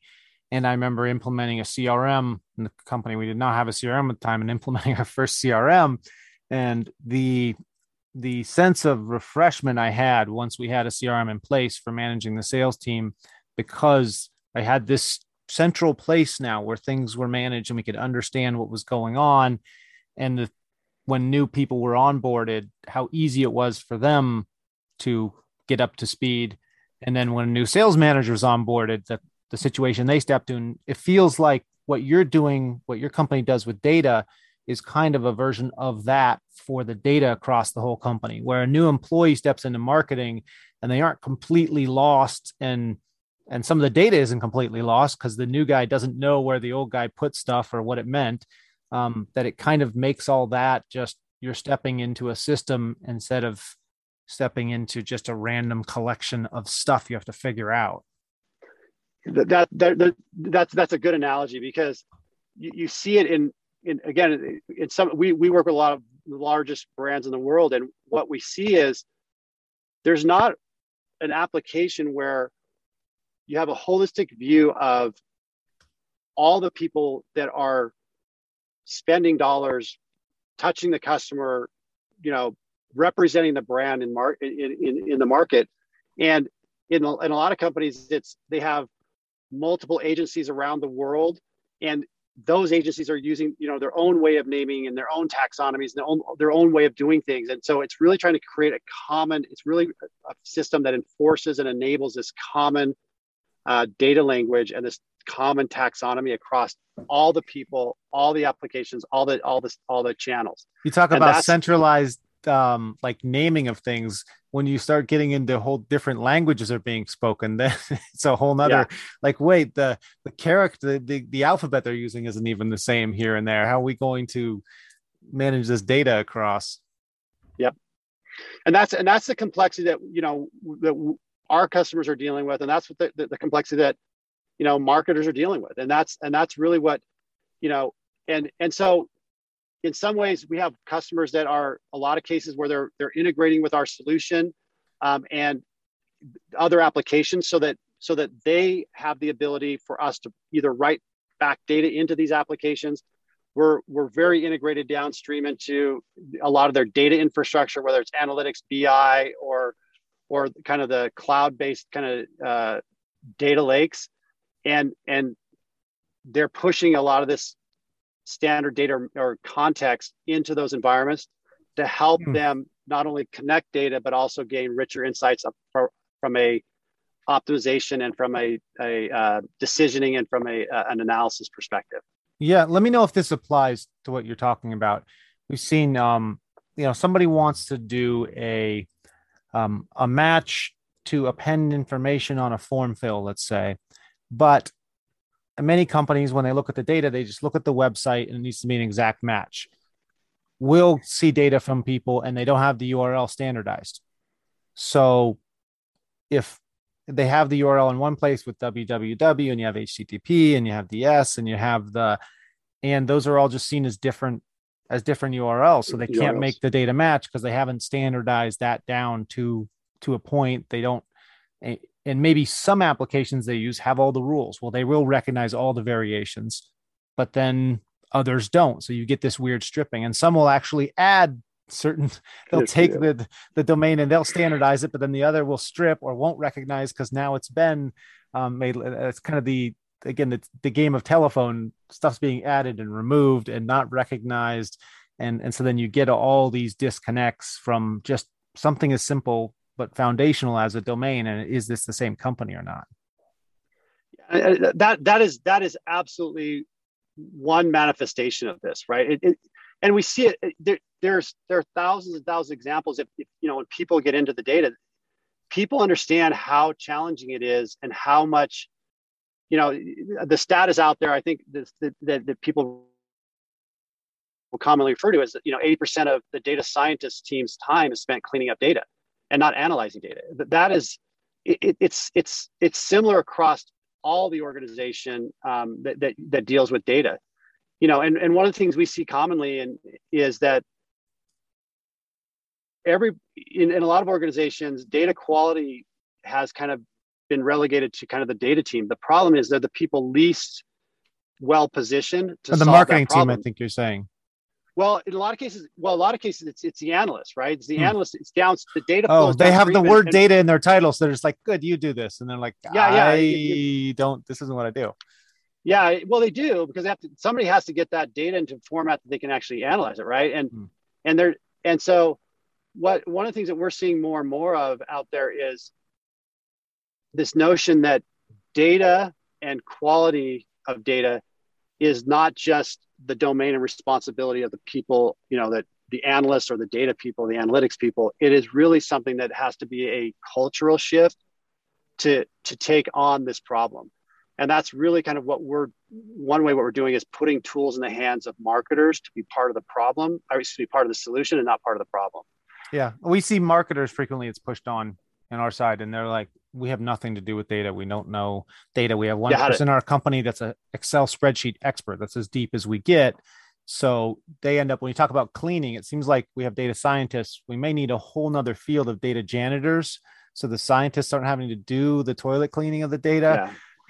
And I remember implementing a CRM in the company. We did not have a CRM at the time, and implementing our first CRM, and the sense of refreshment I had once we had a CRM in place for managing the sales team, because I had this central place now where things were managed and we could understand what was going on. And when new people were onboarded, how easy it was for them to get up to speed. And then when a new sales manager is onboarded, the situation they stepped in, it feels like what you're doing, what your company does with data is kind of a version of that for the data across the whole company, where a new employee steps into marketing and they aren't completely lost, and some of the data isn't completely lost because the new guy doesn't know where the old guy put stuff or what it meant. That it kind of makes all that just you're stepping into a system instead of stepping into just a random collection of stuff you have to figure out. That's a good analogy, because you see it in again, in some, we work with a lot of the largest brands in the world. And what we see is there's not an application where you have a holistic view of all the people that are spending dollars, touching the customer, representing the brand in the market. And in a lot of companies, they have multiple agencies around the world, and those agencies are using their own way of naming and their own taxonomies and their own way of doing things. And so it's really trying to create it's really a system that enforces and enables this common data language and this common taxonomy across all the people, all the applications, all the channels. You talk about centralized like naming of things. When you start getting into whole different languages are being spoken, then it's a whole nother like, wait, the character, the alphabet they're using isn't even the same here and there. How are we going to manage this data across? Yep. And that's the complexity that, that our customers are dealing with. And that's what the complexity that, marketers are dealing with. And that's really what, and so in some ways, we have customers that are a lot of cases where they're integrating with our solution and other applications so that they have the ability for us to either write back data into these applications. We're very integrated downstream into a lot of their data infrastructure, whether it's analytics, BI, or kind of the cloud-based kind of data lakes, and they're pushing a lot of this standard data or context into those environments to help them not only connect data, but also gain richer insights from a optimization and from a decisioning and from an analysis perspective. Yeah. Let me know if this applies to what you're talking about. We've seen, somebody wants to do a match to append information on a form fill, let's say, but many companies, when they look at the data, they just look at the website and it needs to be an exact match. We'll see data from people and they don't have the URL standardized. So if they have the URL in one place with www and you have HTTP and you have the S and you have and those are all just seen as different URLs. So they can't make the data match because they haven't standardized that down to a point. They don't. And maybe some applications they use have all the rules. Well, they will recognize all the variations, but then others don't. So you get this weird stripping, and some will actually add certain, they'll take the domain and they'll standardize it, but then the other will strip or won't recognize because now it's been made. It's kind of the game of telephone. Stuff's being added and removed and not recognized. And so then you get all these disconnects from just something as simple but foundational as a domain. And is this the same company or not? That is absolutely one manifestation of this, right? And we see it. There are thousands and thousands of examples. If when people get into the data, people understand how challenging it is and how much, the stat is out there. I think that people will commonly refer to as 80% of the data scientist team's time is spent cleaning up data and not analyzing data. That is, it's similar across all the organization that deals with data. And one of the things we see commonly is that in a lot of organizations, data quality has kind of been relegated to kind of the data team. The problem is they're the people least well positioned to the solve marketing that problem. team, I think you're saying. Well, in a lot of cases, it's the analyst, right? It's the analyst. It's down the data. Oh, flows they have the word and data in their title, so they're just like, "Good, you do this," and they're like, "I don't. This isn't what I do." Yeah, well, they do because somebody has to get that data into a format that they can actually analyze it, right? And so one of the things that we're seeing more and more of out there is this notion that data and quality of data is not just the domain and responsibility of the people, that the analysts or the data people, the analytics people. It is really something that has to be a cultural shift to take on this problem. And that's really kind of what we're doing is putting tools in the hands of marketers to be part of the problem, or to be part of the solution and not part of the problem. Yeah. We see marketers frequently, it's pushed on our side, and they're like, we have nothing to do with data. We don't know data. We have one person in our company that's an Excel spreadsheet expert. That's as deep as we get. So they end up, when you talk about cleaning, it seems like we have data scientists. We may need a whole nother field of data janitors. So the scientists aren't having to do the toilet cleaning of the data.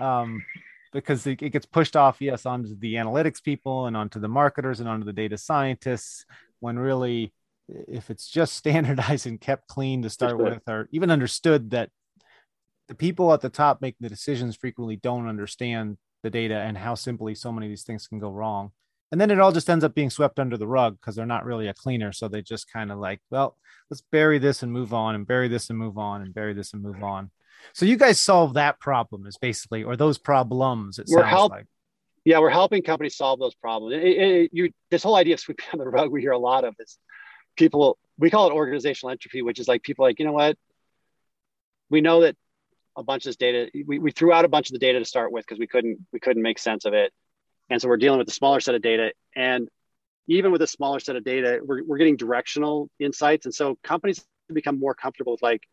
Because it gets pushed off, onto the analytics people and onto the marketers and onto the data scientists, when really, if it's just standardized and kept clean to start with, or even understood that the people at the top making the decisions frequently don't understand the data and how simply so many of these things can go wrong. And then it all just ends up being swept under the rug because they're not really a cleaner. So they just kind of like, well, let's bury this and move on, and bury this and move on, and bury this and move on. So you guys solve that problem, is basically, or those problems, it sounds like. Yeah, we're helping companies solve those problems. This whole idea of sweeping under the rug, we hear a lot of is people, we call it organizational entropy, which is like people like, you know what? We know that a bunch of this data, we threw out a bunch of the data to start with because we couldn't make sense of it. And so we're dealing with a smaller set of data. And even with a smaller set of data, we're getting directional insights. And so companies become more comfortable with like,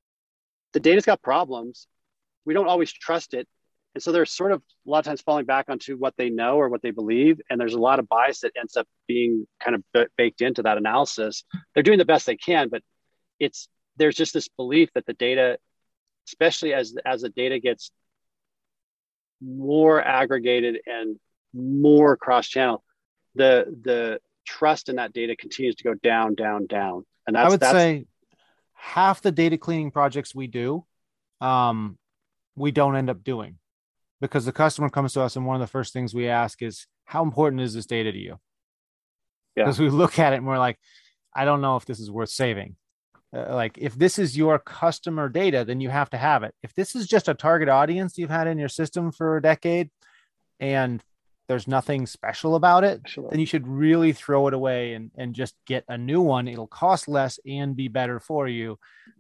the data's got problems. We don't always trust it. And so they're sort of a lot of times falling back onto what they know or what they believe. And there's a lot of bias that ends up being kind of baked into that analysis. They're doing the best they can, but there's just this belief that the data, especially as the data gets more aggregated and more cross-channel, the trust in that data continues to go down, down, down. And I would say half the data cleaning projects we do, we don't end up doing, because the customer comes to us and one of the first things we ask is, how important is this data to you? Because we look at it and we're like, I don't know if this is worth saving. Like, if this is your customer data, then you have to have it. If this is just a target audience you've had in your system for a decade and there's nothing special about it, then you should really throw it away and just get a new one. It'll cost less and be better for you.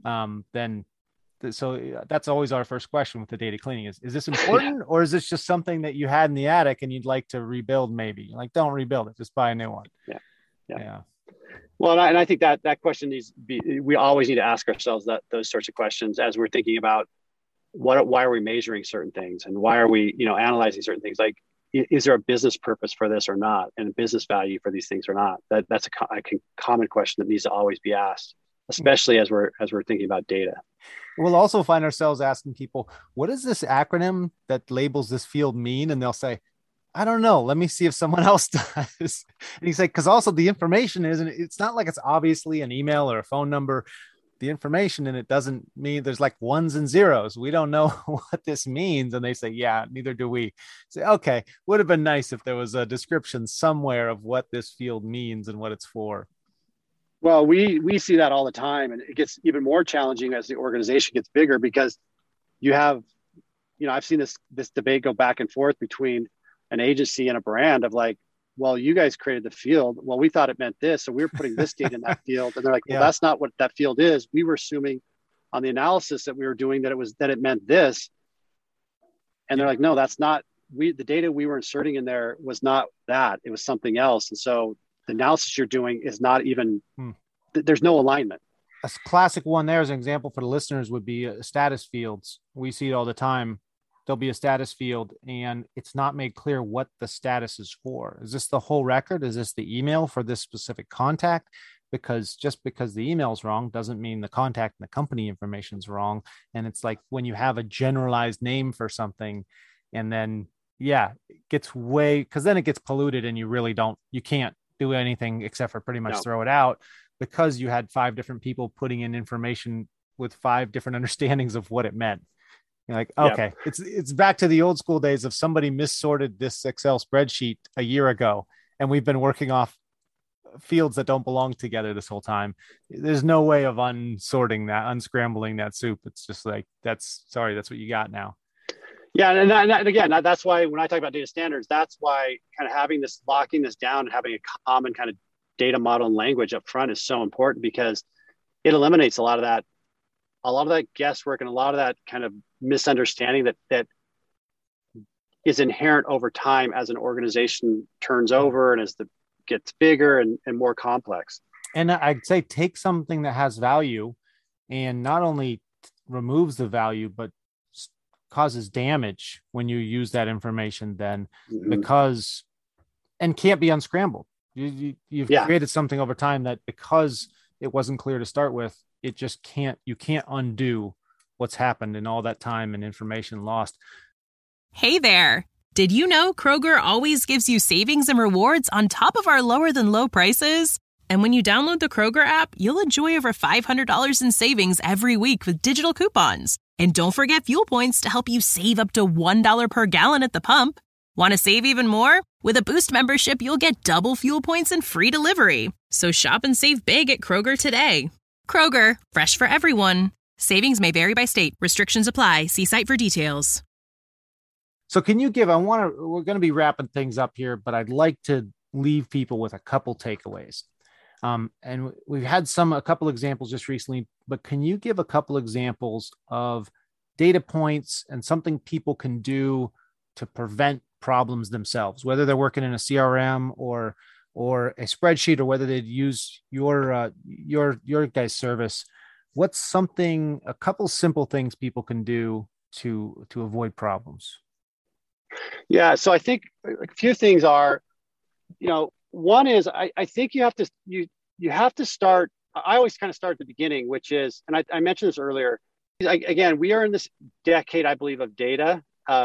So that's always our first question with the data cleaning is this important or is this just something that you had in the attic and you'd like to rebuild? Maybe like, don't rebuild it, just buy a new one. Yeah. Well, and I think that question we always need to ask ourselves those sorts of questions as we're thinking about why are we measuring certain things and why are we, analyzing certain things? Like, is there a business purpose for this or not, and a business value for these things or not? That's a common question that needs to always be asked, especially as we're thinking about data. We'll also find ourselves asking people, what does this acronym that labels this field mean? And they'll say, I don't know. Let me see if someone else does. And he's like, because also the information it's not like it's obviously an email or a phone number. The information in it doesn't mean, there's like ones and zeros. We don't know what this means. And they say, yeah, neither do we. Say, okay, would have been nice if there was a description somewhere of what this field means and what it's for. Well, we see that all the time, and it gets even more challenging as the organization gets bigger, because you have, I've seen this debate go back and forth between an agency and a brand of like, well, you guys created the field. Well, we thought it meant this, so we were putting this data in that field. And they're like, well, that's not what that field is. We were assuming on the analysis that we were doing that it meant this. And they're like, no, that's not. The data we were inserting in there was not that. It was something else. And so the analysis you're doing is not even. There's no alignment. A classic one there as an example for the listeners would be status fields. We see it all the time. There'll be a status field and it's not made clear what the status is for. Is this the whole record? Is this the email for this specific contact? because just because the email's wrong doesn't mean the contact and the company information is wrong. And it's like when you have a generalized name for something, and then it gets because then it gets polluted, and you can't do anything except for pretty much throw it out, because you had 5 different people putting in information with 5 different understandings of what it meant. You're like, okay, it's back to the old school days of somebody missorted this Excel spreadsheet a year ago, and we've been working off fields that don't belong together this whole time. There's no way of unscrambling that soup. It's just like, that's what you got now. Yeah. And again, that's why when I talk about data standards, that's why kind of locking this down and having a common kind of data model and language up front is so important, because it eliminates a lot of that guesswork and a lot of that kind of misunderstanding that is inherent over time as an organization turns over and as gets bigger and more complex. And I'd say take something that has value and not only removes the value, but causes damage when you use that information then, because, and can't be unscrambled. You've created something over time that, because it wasn't clear to start with, you can't undo what's happened in all that time and information lost. Hey there. Did you know Kroger always gives you savings and rewards on top of our lower than low prices? And when you download the Kroger app, you'll enjoy over $500 in savings every week with digital coupons. And don't forget fuel points to help you save up to $1 per gallon at the pump. Want to save even more? With a Boost membership, you'll get double fuel points and free delivery. So shop and save big at Kroger today. Kroger, fresh for everyone. Savings may vary by state. Restrictions apply. See site for details. So can you we're going to be wrapping things up here, but I'd like to leave people with a couple takeaways. And we've had a couple examples just recently, but can you give a couple examples of data points and something people can do to prevent problems themselves, whether they're working in a CRM or a spreadsheet, or whether they'd use your guys' service? What's a couple simple things people can do to avoid problems? Yeah. So I think a few things are, one is I think you have to start. I always kind of start at the beginning, which is, and I mentioned this earlier. Again, we are in this decade, I believe, of data,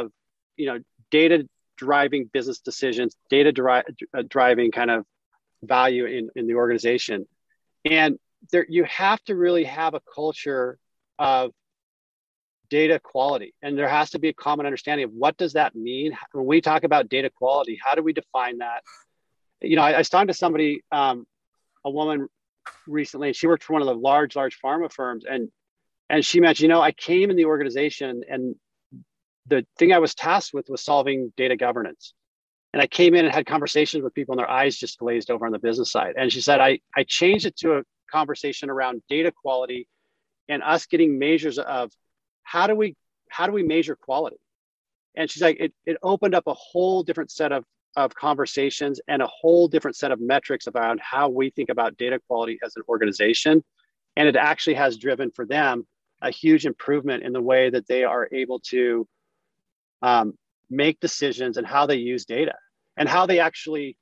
data driving business decisions, data driving kind of value in the organization, and you have to really have a culture of data quality, and there has to be a common understanding of what does that mean when we talk about data quality. How do we define that? I was talking to somebody, a woman recently, and she worked for one of the large pharma firms, and she mentioned, I came in the organization, and the thing I was tasked with was solving data governance. And I came in and had conversations with people, and their eyes just glazed over on the business side. And she said, I changed it to a conversation around data quality and us getting measures of how do we measure quality. And she's like, it opened up a whole different set of conversations and a whole different set of metrics around how we think about data quality as an organization. And it actually has driven for them a huge improvement in the way that they are able to make decisions and how they use data, and how they actually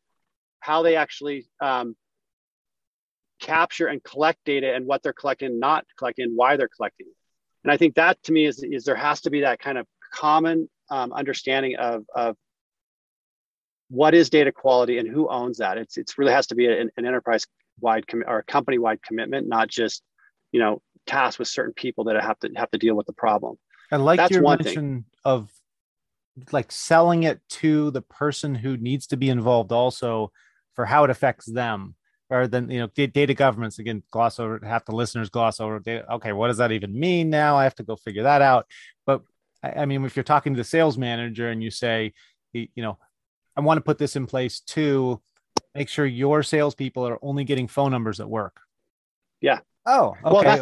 capture and collect data, and what they're collecting, not collecting, why they're collecting. And I think that, to me, is there has to be that kind of common understanding of what is data quality and who owns that. It's really has to be an enterprise-wide or a company-wide commitment, not just tasked with certain people that have to deal with the problem. And like your mention of like selling it to the person who needs to be involved also for how it affects them, rather than, data governance, again, half the listeners gloss over data. Okay, what does that even mean now? I have to go figure that out. But I mean, if you're talking to the sales manager and you say, I want to put this in place to make sure your salespeople are only getting phone numbers at work. Yeah. Oh, okay.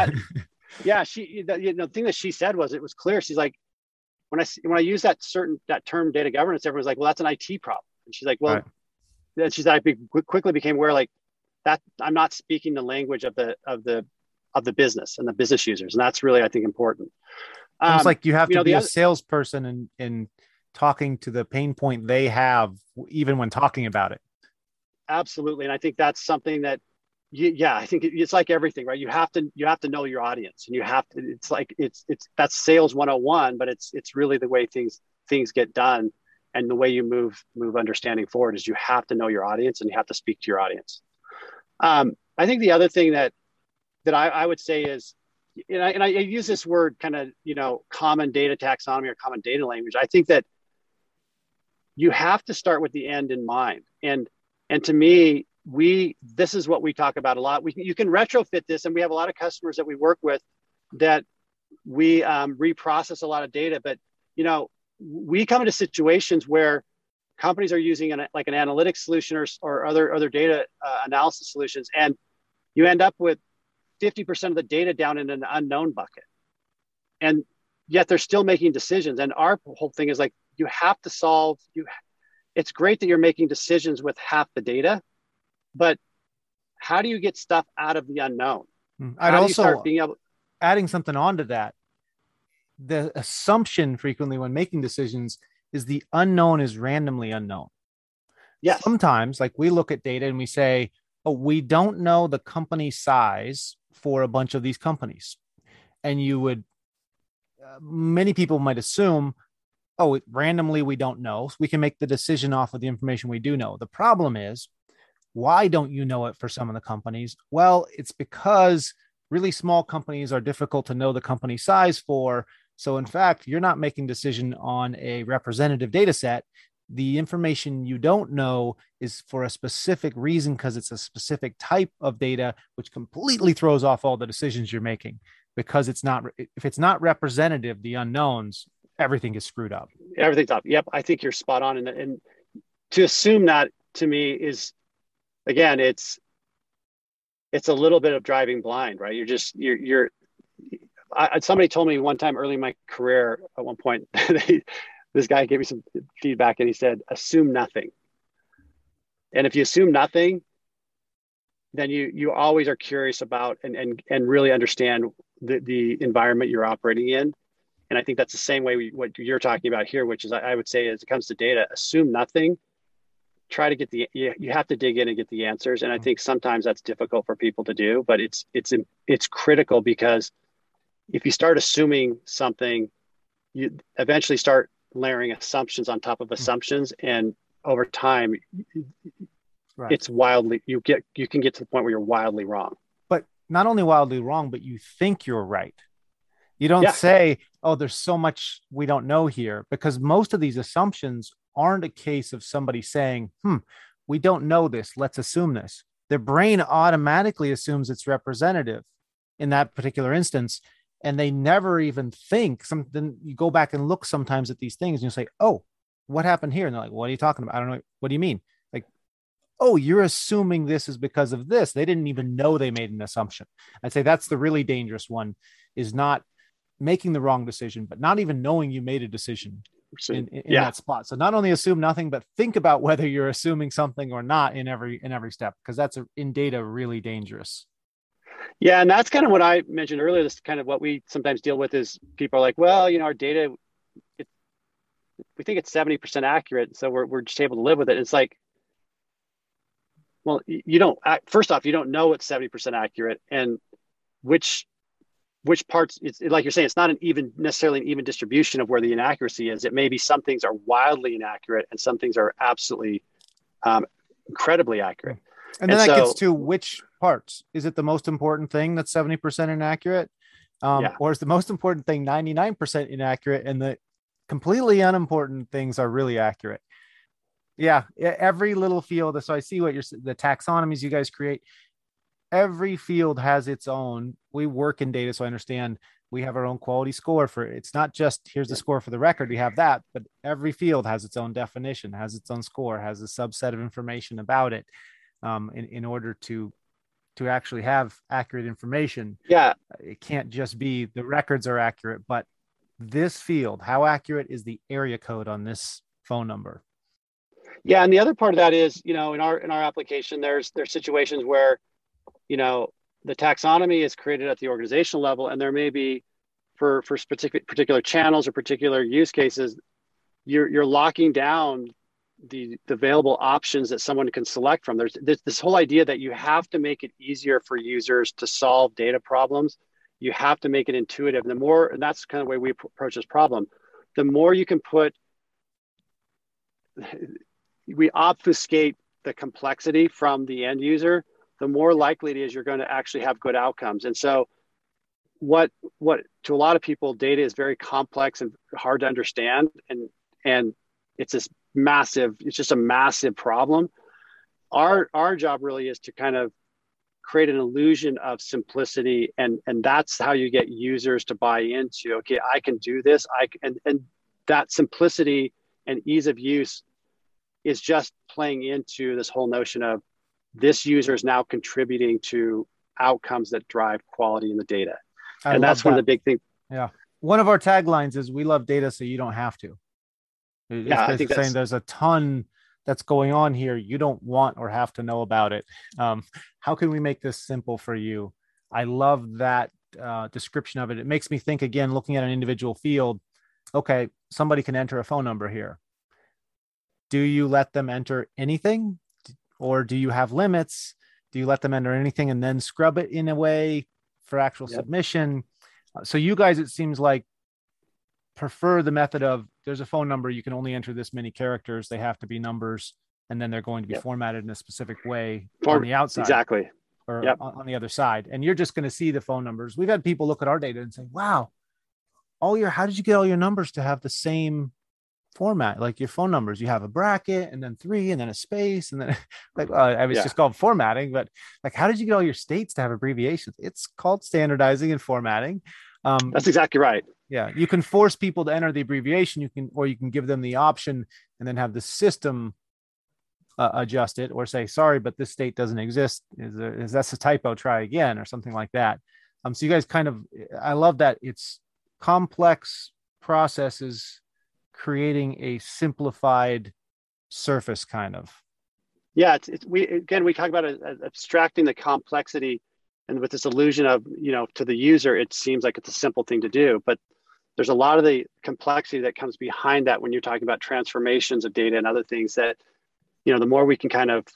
The thing that she said was, it was clear. She's like, when I use that term data governance, everyone's like, well, that's an IT problem. And she's like, well, right. Then she's like, quickly became aware, like, that I'm not speaking the language of the business and the business users. And that's really, I think, important. It's like you have to be a salesperson and talking to the pain point they have, even when talking about it. Absolutely. And I think that's something that Yeah, I think it's like everything, right? You have to know your audience, and it's that's sales 101, but it's really the way things get done, and the way you move understanding forward is you have to know your audience and you have to speak to your audience. I think the other thing that I would say is, and I use this word kind of, common data taxonomy or common data language. I think that you have to start with the end in mind. And to me, this is what we talk about a lot. You can retrofit this, and we have a lot of customers that we work with that we reprocess a lot of data. But, we come into situations where companies are using an analytics solution or other data analysis solutions, and you end up with 50% of the data down in an unknown bucket. And yet they're still making decisions. And our whole thing is you have to it's great that you're making decisions with half the data, but how do you get stuff out of the unknown? I'd also adding something onto that. The assumption frequently when making decisions is the unknown is randomly unknown. Yes. Sometimes we look at data and we say, oh, we don't know the company size for a bunch of these companies. And many people might assume, oh, randomly, we don't know. We can make the decision off of the information we do know. The problem is, why don't you know it for some of the companies? Well, it's because really small companies are difficult to know the company size for. So in fact, you're not making a decision on a representative data set. The information you don't know is for a specific reason because it's a specific type of data, which completely throws off all the decisions you're making, because if it's not representative, the unknowns, everything is screwed up. Everything's up. Yep. I think you're spot on. And to assume that, to me, is, again, it's a little bit of driving blind, right? Somebody told me one time early in my career at one point, this guy gave me some feedback and he said, assume nothing. And if you assume nothing, then you always are curious about and really understand the environment you're operating in. And I think that's the same way what you're talking about here, which is I would say, as it comes to data, assume nothing, try to get you have to dig in and get the answers. And I think sometimes that's difficult for people to do, but it's critical, because if you start assuming something, you eventually start layering assumptions on top of assumptions. And over time, right, it's wildly, you can get to the point where you're wildly wrong. But not only wildly wrong, but you think you're right. You don't say, oh, there's so much we don't know here, because most of these assumptions aren't a case of somebody saying, we don't know this, let's assume this. Their brain automatically assumes it's representative in that particular instance. And they never even think. Then you go back and look sometimes at these things and you say, oh, what happened here? And they're like, what are you talking about? I don't know. What do you mean? Oh, you're assuming this is because of this. They didn't even know they made an assumption. I'd say that's the really dangerous one, is not making the wrong decision, but not even knowing you made a decision in that spot. So not only assume nothing, but think about whether you're assuming something or not in every step, because that's in data really dangerous. Yeah. And that's kind of what I mentioned earlier. This is kind of what we sometimes deal with, is people are like, well, our data, we think it's 70% accurate. So we're just able to live with it. It's like, well, first off, you don't know it's 70% accurate, and which parts, it's like you're saying, it's not necessarily an even distribution of where the inaccuracy is. It may be some things are wildly inaccurate and some things are absolutely incredibly accurate. And then that gets to which parts. Is it the most important thing that's 70% inaccurate? Or is the most important thing 99% inaccurate and the completely unimportant things are really accurate? Yeah, every little field. So I see the taxonomies you guys create. Every field has its own. We work in data, so I understand we have our own quality score for it. It's not just here's the score for the record. We have that, but every field has its own definition, has its own score, has a subset of information about it. In order to actually have accurate information. Yeah. It can't just be the records are accurate, but this field, how accurate is the area code on this phone number? Yeah. And the other part of that is, in our application, there's situations where, the taxonomy is created at the organizational level, and there may be for particular channels or particular use cases, you're locking down the available options that someone can select from. There's this whole idea that you have to make it easier for users to solve data problems. You have to make it intuitive. And that's kind of the way we approach this problem. The more you can we obfuscate the complexity from the end user, the more likely it is you're going to actually have good outcomes. And so what to a lot of people, data is very complex and hard to understand. And it's just a massive problem. Our job really is to kind of create an illusion of simplicity. And that's how you get users to buy into, okay, I can do this. And that simplicity and ease of use is just playing into this whole notion of this user is now contributing to outcomes that drive quality in the data. And that's one of the big things. Yeah. One of our taglines is we love data so you don't have to. It's I think saying there's a ton that's going on here. You don't want or have to know about it. How can we make this simple for you? I love that description of it. It makes me think, again, looking at an individual field, okay, somebody can enter a phone number here. Do you let them enter anything? Or do you have limits? Do you let them enter anything and then scrub it in a way for actual submission? So you guys, it seems like, prefer the method of there's a phone number, you can only enter this many characters, they have to be numbers, and then they're going to be formatted in a specific way on the outside. Exactly. Or on the other side. And you're just going to see the phone numbers. We've had people look at our data and say, wow, how did you get all your numbers to have the same format? Like your phone numbers, you have a bracket and then 3 and then a space and then it's just called formatting, but like, how did you get all your states to have abbreviations? It's called standardizing and formatting. That's exactly right. Yeah. You can force people to enter the abbreviation. You can give them the option and then have the system adjust it or say, sorry, but this state doesn't exist. Is that's a typo, try again, or something like that. So you guys I love that it's complex processes creating a simplified surface kind of. Yeah. We talk about abstracting the complexity, and with this illusion of, to the user, it seems like it's a simple thing to do, but there's a lot of the complexity that comes behind that when you're talking about transformations of data and other things that, the more we can kind of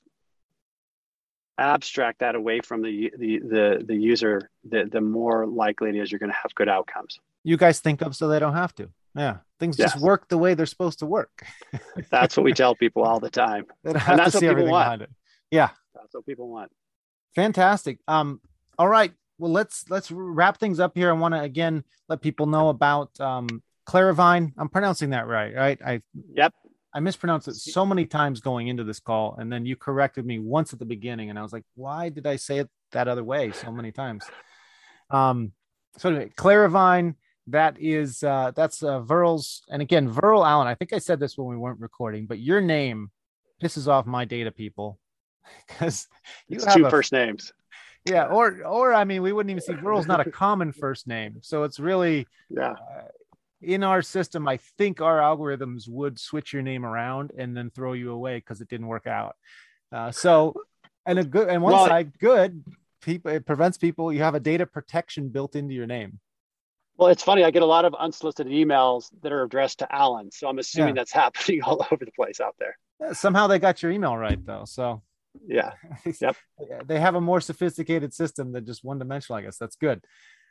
abstract that away from the user, the more likely it is you're going to have good outcomes. You guys think of so they don't have to. Yeah. Things just work the way they're supposed to work. That's what we tell people all the time. And that's what people want. Yeah. That's what people want. Fantastic. All right. Well, let's wrap things up here. I want to, again, let people know about Claravine. I'm pronouncing that right? Yep. I mispronounced it so many times going into this call, and then you corrected me once at the beginning, and I was like, why did I say it that other way so many times? So anyway, Claravine, that's Virl's, and again, Virl Allen. I think I said this when we weren't recording, but your name pisses off my data people because you have 2 first names. Yeah, or I mean, we wouldn't even see Virl's not a common first name, so it's really in our system. I think our algorithms would switch your name around and then throw you away because it didn't work out. So, and one side, good people, it prevents people. You have a data protection built into your name. Well, it's funny. I get a lot of unsolicited emails that are addressed to Alan, so I'm assuming that's happening all over the place out there. Somehow they got your email right, though. So. Yeah. Yep. They have a more sophisticated system than just one-dimensional, I guess. That's good.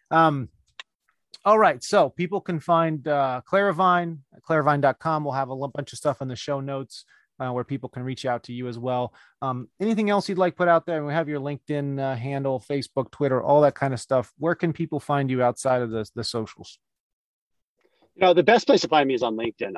All right. So people can find Claravine at claravine.com. We'll have a bunch of stuff in the show notes where people can reach out to you as well. Anything else you'd like put out there? And we have your LinkedIn handle, Facebook, Twitter, all that kind of stuff. Where can people find you outside of the socials? The best place to find me is on LinkedIn.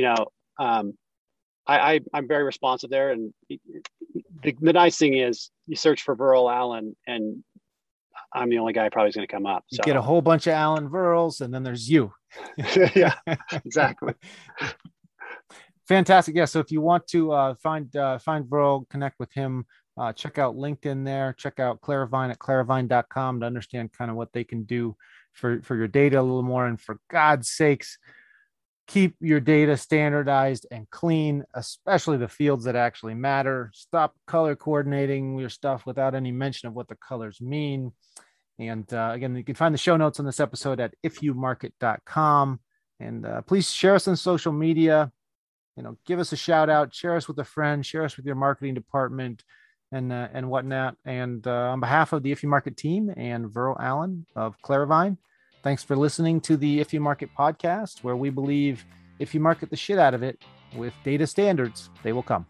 I'm very responsive there. And the nice thing is you search for Virl Allen and I'm the only guy probably going to come up. So. You get a whole bunch of Allen Virls and then there's you. Yeah, exactly. Fantastic. Yeah. So if you want to find Virl, connect with him, check out LinkedIn there, check out Claravine at claravine.com to understand kind of what they can do for your data a little more. And for God's sakes, keep your data standardized and clean, especially the fields that actually matter. Stop color coordinating your stuff without any mention of what the colors mean. And again, you can find the show notes on this episode at ifyoumarket.com. And please share us on social media. give us a shout out, share us with a friend, share us with your marketing department and whatnot. And on behalf of the If You Market team and Verl Allen of Claravine, thanks for listening to the If You Market podcast, where we believe if you market the shit out of it with data standards, they will come.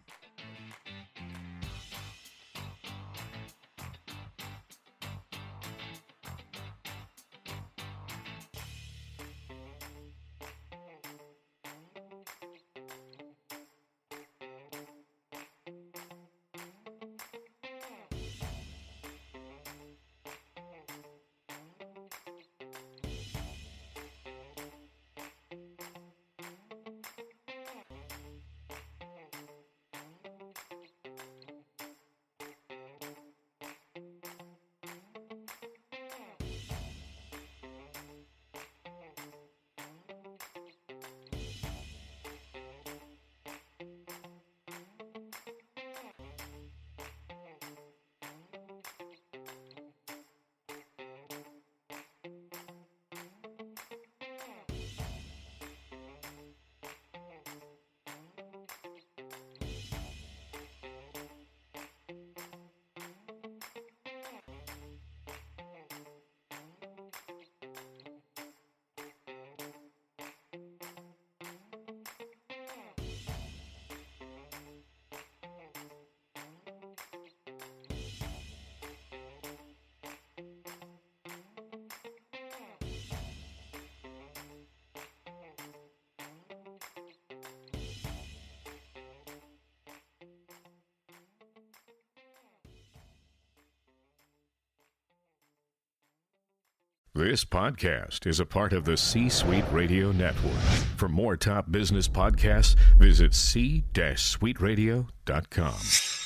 This podcast is a part of the C-Suite Radio Network. For more top business podcasts, visit c-suiteradio.com.